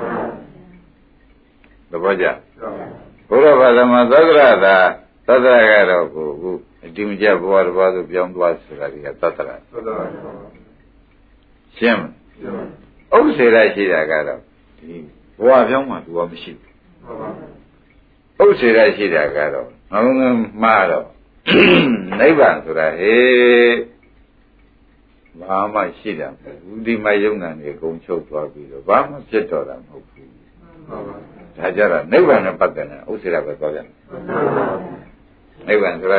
Speaker 2: သဘောကျဘုရားဘာသာမှာသတ္တရသာသတ္တရကတော့ကိုအတိမကျဘဝတစ်ပါးသို့ပြောင်းသွားဆိုတာကသတ္တရရှင်းဥစ္စေရရှိတာကတော့ဒီဘဝပြောင်းမှသူကမရှိဘူးဥစ္စေရရှိတာကတော့ငါလုံးမှားတော့နိဗ္ဗာန်ဆိုတာဟေးဘာမှရှိတာမဟုတ်ဘူးဒီမှာယုံနာနေအကုန်ချုပ်သွားပြီးတော့ဘာမှဖြစ်တော့တာမဟုတ်ဘူးဒါကြတော့နိဗ္ဗာန်နဲ့ပတ်သက်တဲ့ဥစ္စေရပဲပြောကြတယ်နိဗ္ဗာန်ဆိုတာ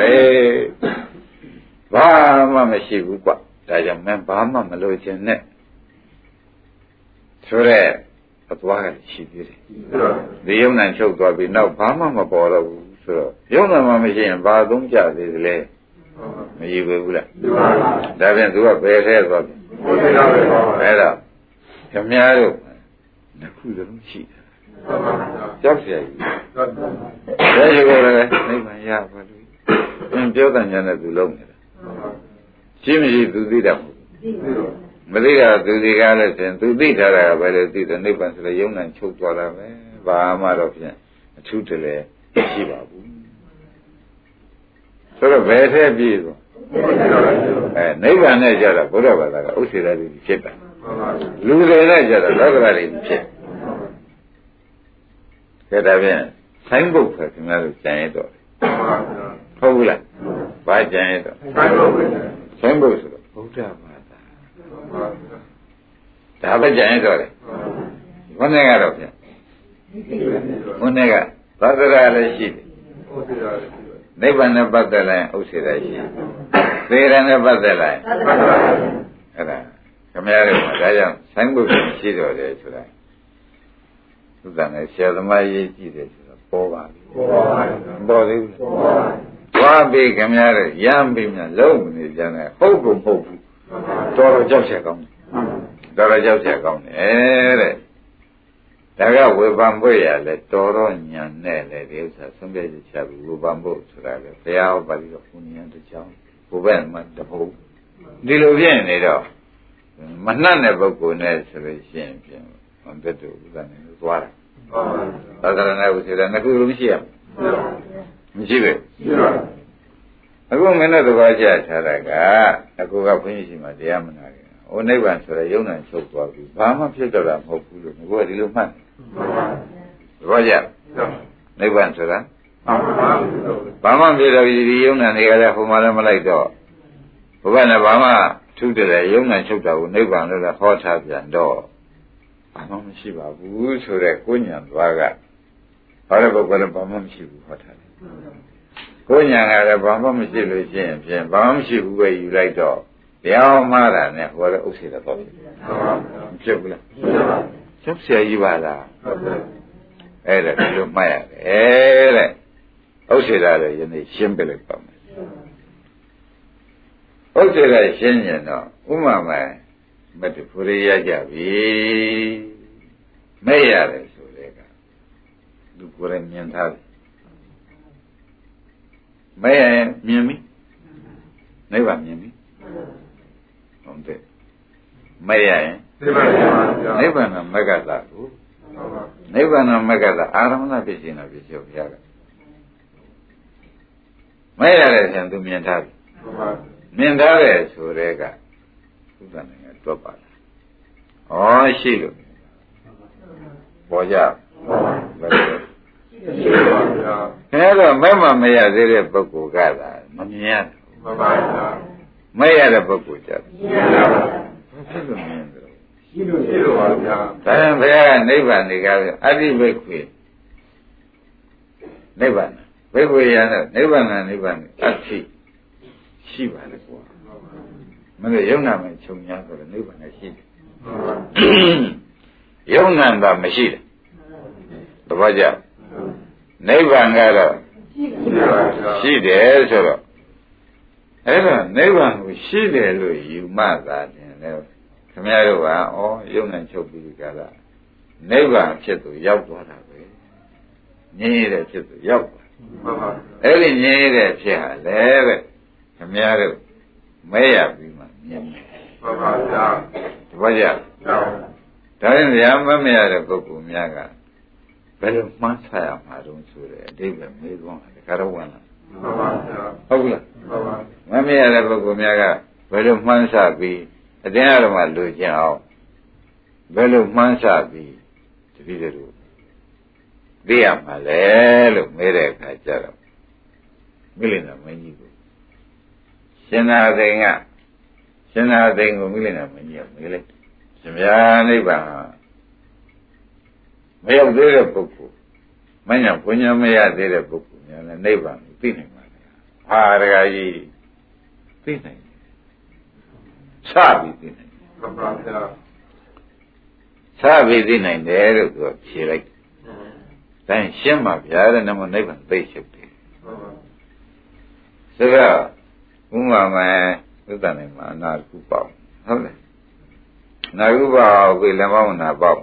Speaker 2: ဘာမှမရှိဘူးကွဒါကြောင့်မင်းဘာမှမလို့ခြင်းနဲ့ဆိုတဲ့အသွားကရှိသေးတယ်ဒီယုံနာချုပ်သွားပြီးနောက်ဘာမှမပေါ်တော့ဘူးဆိုတော့ယုံနာမှမရှိရင်ဘာသုံးကြသေးသလဲမရဘူးလားဒါဖြင့်သူကဘယ်ထဲသွားပြီအဲ့တော့ခမည်းတော်နှစ်ခုလုံးရှိတယ်ကြောက်เสียကြီးဒါရှိကိုလည်းနိဗ္ဗာန်ရပါလို့ပြောတဲ့ညာနဲ့သူလုံးနေတာရှိမရှိသူသိတာမသိတာသူဒီကားလည်းဖြင့်သူသိထားတာပဲလေသိတယ်နိဗ္ဗာန်ဆိုလည်းယုံနာချုပ်သွားတာပဲဘာမှတော့ဖြင့်အထူးတလည်းရှိပါဘူးဆိုတော့ဘယ်ထဲပြည့်သွားနိဗ္ဗာန်နဲ့ကြတော့ဘုရားဘာသာကဥစ္စေရတိဖြစ်တာလူတွေနဲ့ကြတော့လောကဓာတ်တွေဖြစ်ကဲဒါဖြင့်ဆိုင်းဘုတ်ပဲခင်ဗျားတို့ကြံရတော့ဟုတ်ဘူးလားဘာကြံရတော့ဆိုင်းဘုတ်ဆိုတော့ဘုရားဘာသာဒါပဲကြံရတော့တယ်ဘုန်းကြီးကတော့ဖြင့်ဘုန်းကြီးကသတ္တရာလည်းရှိတယ်နိဗ္ဗာန်နဲ့ပတ်သက်လိုက်ဥစ္စေတာရှိသေရနဲ့ပတ်သက်လိုက်အဲ့ဒါခမရတို့ကဒါကြောင့်ဆိုင်းဘုတ်ရှိတော်တယ်ဆိုတာသုတ္တန်နဲ့ဆရာသမားရေးကြည့်တယ်ဆိုတော့ပေါ်ပါပြီပေါ်သေးဘူးသွားပြီခမရတို့ရမ်းပြီများလုံးနေကြတယ်ဟုတ်ကုန်မဟုတ်ဘူးတော်တော်ကြောက်ချက်ကောင်းတယ်တော်တော်ကြောက်ချက်ကောင်းတယ်တဲ့ဒါကဝေဖန်ဖို့ရလဲတော်တော်ညံနဲ့လေဒီဥစ္စာဆုံးဖြတ်ချက်ချပြီးဝေဖန်ဖို့ဆိုတာလေဘုရားဟောပါပြီးတော့ဘုညံတစ်ချောင်းဘုဘက်မှာတဖို့ဒီလိုဖြစ်နေတော့မနှံ့တဲ့ပုဂ္ဂိုလ်နဲ့ဆိုလို့ရှိရင်ပြင်ဟောတဲ့တူဥစ္စာနဲ့သွားတာသာသနာ့ဥစ္စာနဲ့ခုလိုမရှိရမရှိပဲအခုမင်းတို့သဘောကျထားတာကအခုကဘုန်းကြီးရှိမှတရားမနာကြဟိုနိဗ္ဗာန်ဆိုရယုံနာချုပ်သွားပြီဘာမှဖြစ်တော့တာမဟုတ်ဘူးလို့ကိုယ်ကဒီလိုမှတ်တယ်သဘောကျနိဗ္ဗာန်ဆိုတာဘာမှဖြစ်တော့ဒီယုံနာတွေကလည်းဟိုမှာလည်းမလိုက်တော့ဘုရားနဲ့ဘာမှထူးတယ်ယုံနာချုပ်တာကိုနိဗ္ဗာန်လို့လည်းဟောထားပြန်တော့ဘာမှမရှိပါဘူးဆိုတဲ့ကိုညာသွားကဟောတဲ့ပုဂ္ဂိုလ်လည်းဘာမှမရှိဘူးဟောထားတယ်ကိုညာကလည်းဘာမှမရှိလို့ရှိရင်ဖြင့်ဘာမှမရှိဘူးပဲယူလိုက်တော့တရားမှားတာနဲ့ဟောတဲ့ဥစ္စေတာတော့ဖြစ်ဘူးလားဖြစ်เสียကြီးပါလားအဲ့ဒါဒီလိုမှတ်ရတယ်တဲ့ဥစ္စေတာလည်းယနေ့ရှင်းပြလိုက်ပါမယ်ဥစ္စေတာရှင်းရင်တော့ဥမာမဲ့မတ္တဖူရိရကြပြီမဲ့ရတယ်ဆိုတဲ့ကသူကိုယ်တိုင်မြင်ထားတယ်မဲ့ရင်မြင်ပြီနိဗ္ဗာန်မြင်ပြီဟုတ်တယ်မဲ့ရရင်နိဗ္ဗာန်ကမဂ္ဂတကိုနိဗ္ဗာန်ကမဂ္ဂတအာရမဏဖြစ်ခြင်းတော့ဖြစ်ချုပ်ဘုရားကမဲ့ရတဲ့ဆံသူမြင်ထားပြီမြင်ထားတဲ့ဆိုတဲ့ကသုတ္တန်ကတွက်ပါလားဩရှိလို့ပေါ်ကြဘယ်လိုအဲ့တော့မဲ့မှမရသေးတဲ့ပုဂ္ဂိုလ်ကသာမမြင်ရဘူးမှန်ပါဗျာမဲ့ရတဲ့ပုဂ္ဂိုလ်ကြတယ်မြင်ရပါဘူးဘယ်လိုမြင်တယ်ရှိလို့ပါဗျာဒါရင်ဘုရားကနိဗ္ဗာန်တွေကအတ္တိဘိက္ခွေနိဗ္ဗာန်ဘိက္ခွေရတဲ့နိဗ္ဗာန်အတ္တိရှိပါလေကွာမင်းယုံနာမဲ့ခြုံညာဆိုတော့နိဗ္ဗာန်လည်းရှိတယ်ယုံနာတာမရှိတယ်သဘောကျနိဗ္ဗာန်ကတော့ရှိတယ်ဆိုတော့အဲ့တော့နိဗ္ဗာန်ကိုရှိတယ်လို့ယူမှသာတယ်လေခင်ဗျားတို့ကဩယုံနဲ့ချုပ်ပြီးကြတာနိဗ္ဗာန်ဖြစ်သူရောက်သွားတာပဲငြင်းရတဲ့ဖြစ်သူရောက်သွားအဲ့ဒီငြင်းရတဲ့ဖြစ်ဟာလေတဲ့ခင်ဗျားတို့မဲရပြီးမှမြင်တယ်ဟုတ်ပါဗျာတပည့်ကြဒါရင်ဗျာမရတဲ့ပုဂ္ဂိုလ်များကဘယ်လိုမှန်းဆရမှာတုံးဆိုတဲ့အတိတ်ပဲမေးသွားတယ်ခါတော့ဝင်လာဟုတ်ပါဗျာဟုတ်လားဟုတ်ပါမရတဲ့ပုဂ္ဂိုလ်များကဘယ်လိုမှန်းဆပြီးအတင်းအဓမ္မလူကျင်အောင်ဘယ်လိုမှန်းဆပြီးတပည့်တို့သိရမှာလဲလို့မေးတဲ့အခါကျတော့မိလိနာမင်းကြီးကိုရှင်သာသိင်ကိုမိလိနာမင်းကြီးကမေးလိုက်ရှင်ဗျာနိဗ္ဗာန်မရောက်သေးတဲ့ပုဂ္ဂိုလ်မညာဘုညာမရသေးတဲ့ပုဂ္ဂိုလ်များလည်းနိဗ္ဗာန်ကိုသိနိုင်ပါလေ။ဟာတခါကြီးသိနိုင်တယ်။စပြီးသိနိုင်တယ်။မှန်ပါဗျာ။စပြီးသိနိုင်တယ်လို့သူကဖြေလိုက်တယ်။ဒါရှင်းပါဗျာတဲ့နမနိဗ္ဗာန်သိချုပ်တယ်။မှန်ပါ။ဆိုတော့ဥမာမယ်သုတ္တန်နဲ့မှာအနာကုပေါ့ဟုတ်လား။နာကုပေါ့ကိုလည်းမောင်းနာပေါ့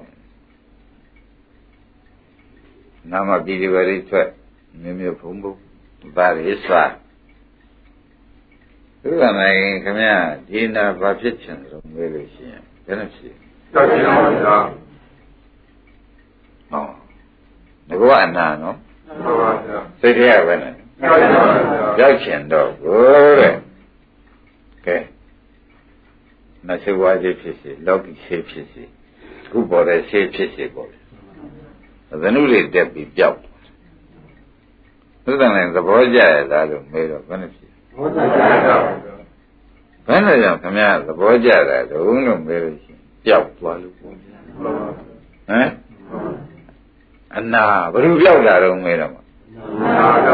Speaker 2: နာမပြည်ဒီဝရိထွက်မြို့ဖုံးဖို့ဗာရိစွာသူကနိုင်ခင်ဗျာဒီနာဘာဖြစ်ချင်လို့မေးလို့ရှိရင်ဘယ်နဲ့ဖြစ်ကြောက်ချင်ပါဗျာဟောငါကအနာနော်ဟုတ်ပါဗျာစိတ်ထဲကပဲနဲ့ကြောက်ချင်တော့ကိုတဲ့ကဲနတ်ဝါကြီးဖြစ်စီလောကီဆေးဖြစ်စီခုပေါ်တဲ့ဆေးဖြစ်စီပေါ့သနုတွေတက်ပြီးပျောက်သုတ္တန်လည်းသဘောကျရလားလို့မေးတော့ဘယ်နဲ့ဖြစ်သဘောကျပါဘူးဘယ်နဲ့ကြောင့်ခင်ဗျားသဘောကျတာတုံးလို့မေးလို့ရှိရင်ပျောက်သွားလို့ပေါ့ဟမ်အနာဘယ်လိုပျောက်တာတော့မေးတော့မှာ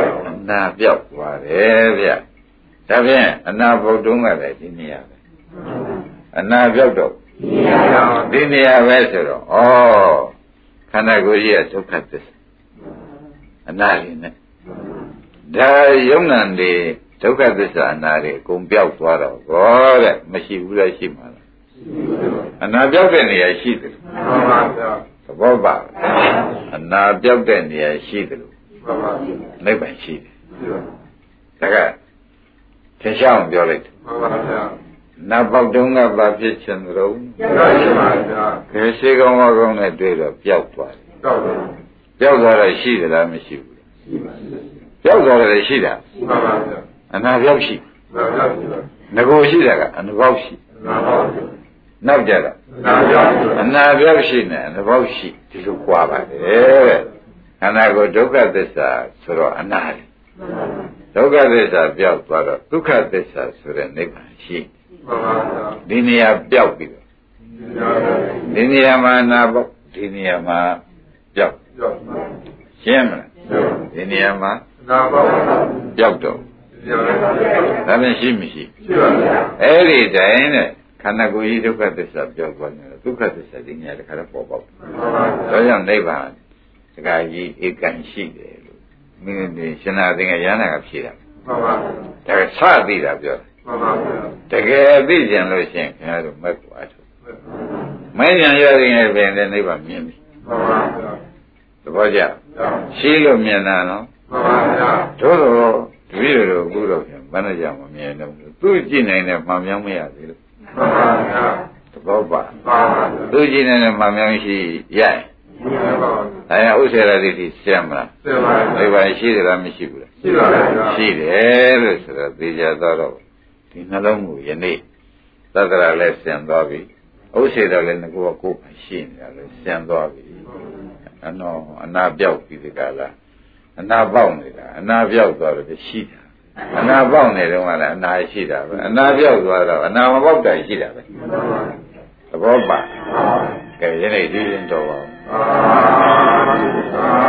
Speaker 2: နာပြောက်သွားတယ်ဗျဒါဖြင့်အနာဘုတ်တုံးကလည်းဒီနေရာပဲအနာပြောက်တော့ဒီနေရာပဲဆိုတော့ဩခန္ဓာကိုယ်ကြီးကဒုက္ခသစ္စာအနာလေးနဲ့ဒါယုံနံတွေဒုက္ခသစ္စာအနာတွေအကုန်ပြောက်သွားတော့ဘောတဲ့မရှိဘူးလားရှိမှာလားအနာပြောက်တဲ့နေရာရှိတယ်သဘောပါအနာပြောက်တဲ့နေရာရှိတယ်လို့နိဗ္ဗာန်ရှိတယ်ဒါကထင်ရှားအောင်ပြောလိုက်တယ်နာပေါက်တုံးကဘာဖြစ်ချင်သလဲခဲရှိကောင်းကောင်းနဲ့တွေ့တော့ပျောက်သွားတယ်ပျောက်သွားတော့ရှိသလားမရှိဘူးပျောက်သွားတယ်ရှိတာအနာပျောက်ရှိငကိုရှိတာကအနာပေါက်ရှိနောက်ကြတော့အနာပျောက်ရှိနဲ့အနာပေါက်ရှိဒီလိုကြွားပါတယ်ခန္ဓာကိုယ်ဒုက္ခသစ္စာဆိုတော့အနာလေဒုက္ခသစ္စာပျောက်သွားတော့ဒုက္ခသစ္စာဆိုတဲ့နိဗ္ဗာန်ရှိဒီနေရာပျောက်ပြီးတော့ဒီနေရာမှာနာပေါ့ဒီနေရာမှာပျောက်ရှင်းမလားဒီနေရာမှာနာပေါ့ပျောက်တော့ဒါနဲ့ရှိမရှိအဲ့ဒီတိုင်းနဲ့ခန္ဓာကိုယ်ကြီးဒုက္ခသစ္စာပျောက်သွားတယ်ဒုက္ခသစ္စာဒီနေရာတခါတော့ပေါ်ပေါက်ဒါကြောင့်နိဗ္ဗာန်တခါကြီးဧကံရှိတယ်လို့မင်းတို့ရှင်နာသင်္ကရဟနာကဖြေတာဒါကစသိတာပြောတကယ်သိကြလို့ရှိရင်ခင်ဗျားတို့မက်ကွာထုတ်မဲဉာဏ်ရရင်ပဲနိဗ္ဗာန်မြင်ပြီသဘောကျရှိလို့မြင်တာနော်တို့တော့တပည့်တော်အခုတော့ပြန်ဘယ်နဲ့ကြောင့်မမြင်တော့သူကြည့်နိုင်တဲ့မှန်မြောင်းမရသေးလို့သဘောပါသူကြည့်နိုင်တဲ့မှန်မြောင်းရှိရရင်ဒါရဥစ္စေရတိတိရှင်းမလားရှင်းပါပြီနိဗ္ဗာန်ရှိတယ်လားမရှိဘူးလားရှိပါပြီရှိတယ်လို့ဆိုတော့သိကြတော့ဒီနှလုံးကိုယနေ့သတ္တရာလည်းရှင်းသွားပြီဥစ္စေတော်လည်းငကိုယ်ကကိုယ်ပိုင်ရှိနေတာလည်းရှင်းသွားပြီအနာပြောက်ပြီးဒီကလာအနာပေါက်နေတာအနာပြောက်သွားတော့ရှိတာအနာပေါက်နေတော့ကလည်းအနာရှိတာပဲအနာပြောက်သွားတော့အနာမပေါက်တာရှိတာပဲသဘောပါကဲယနေ့ဒီရင်တော်ပါ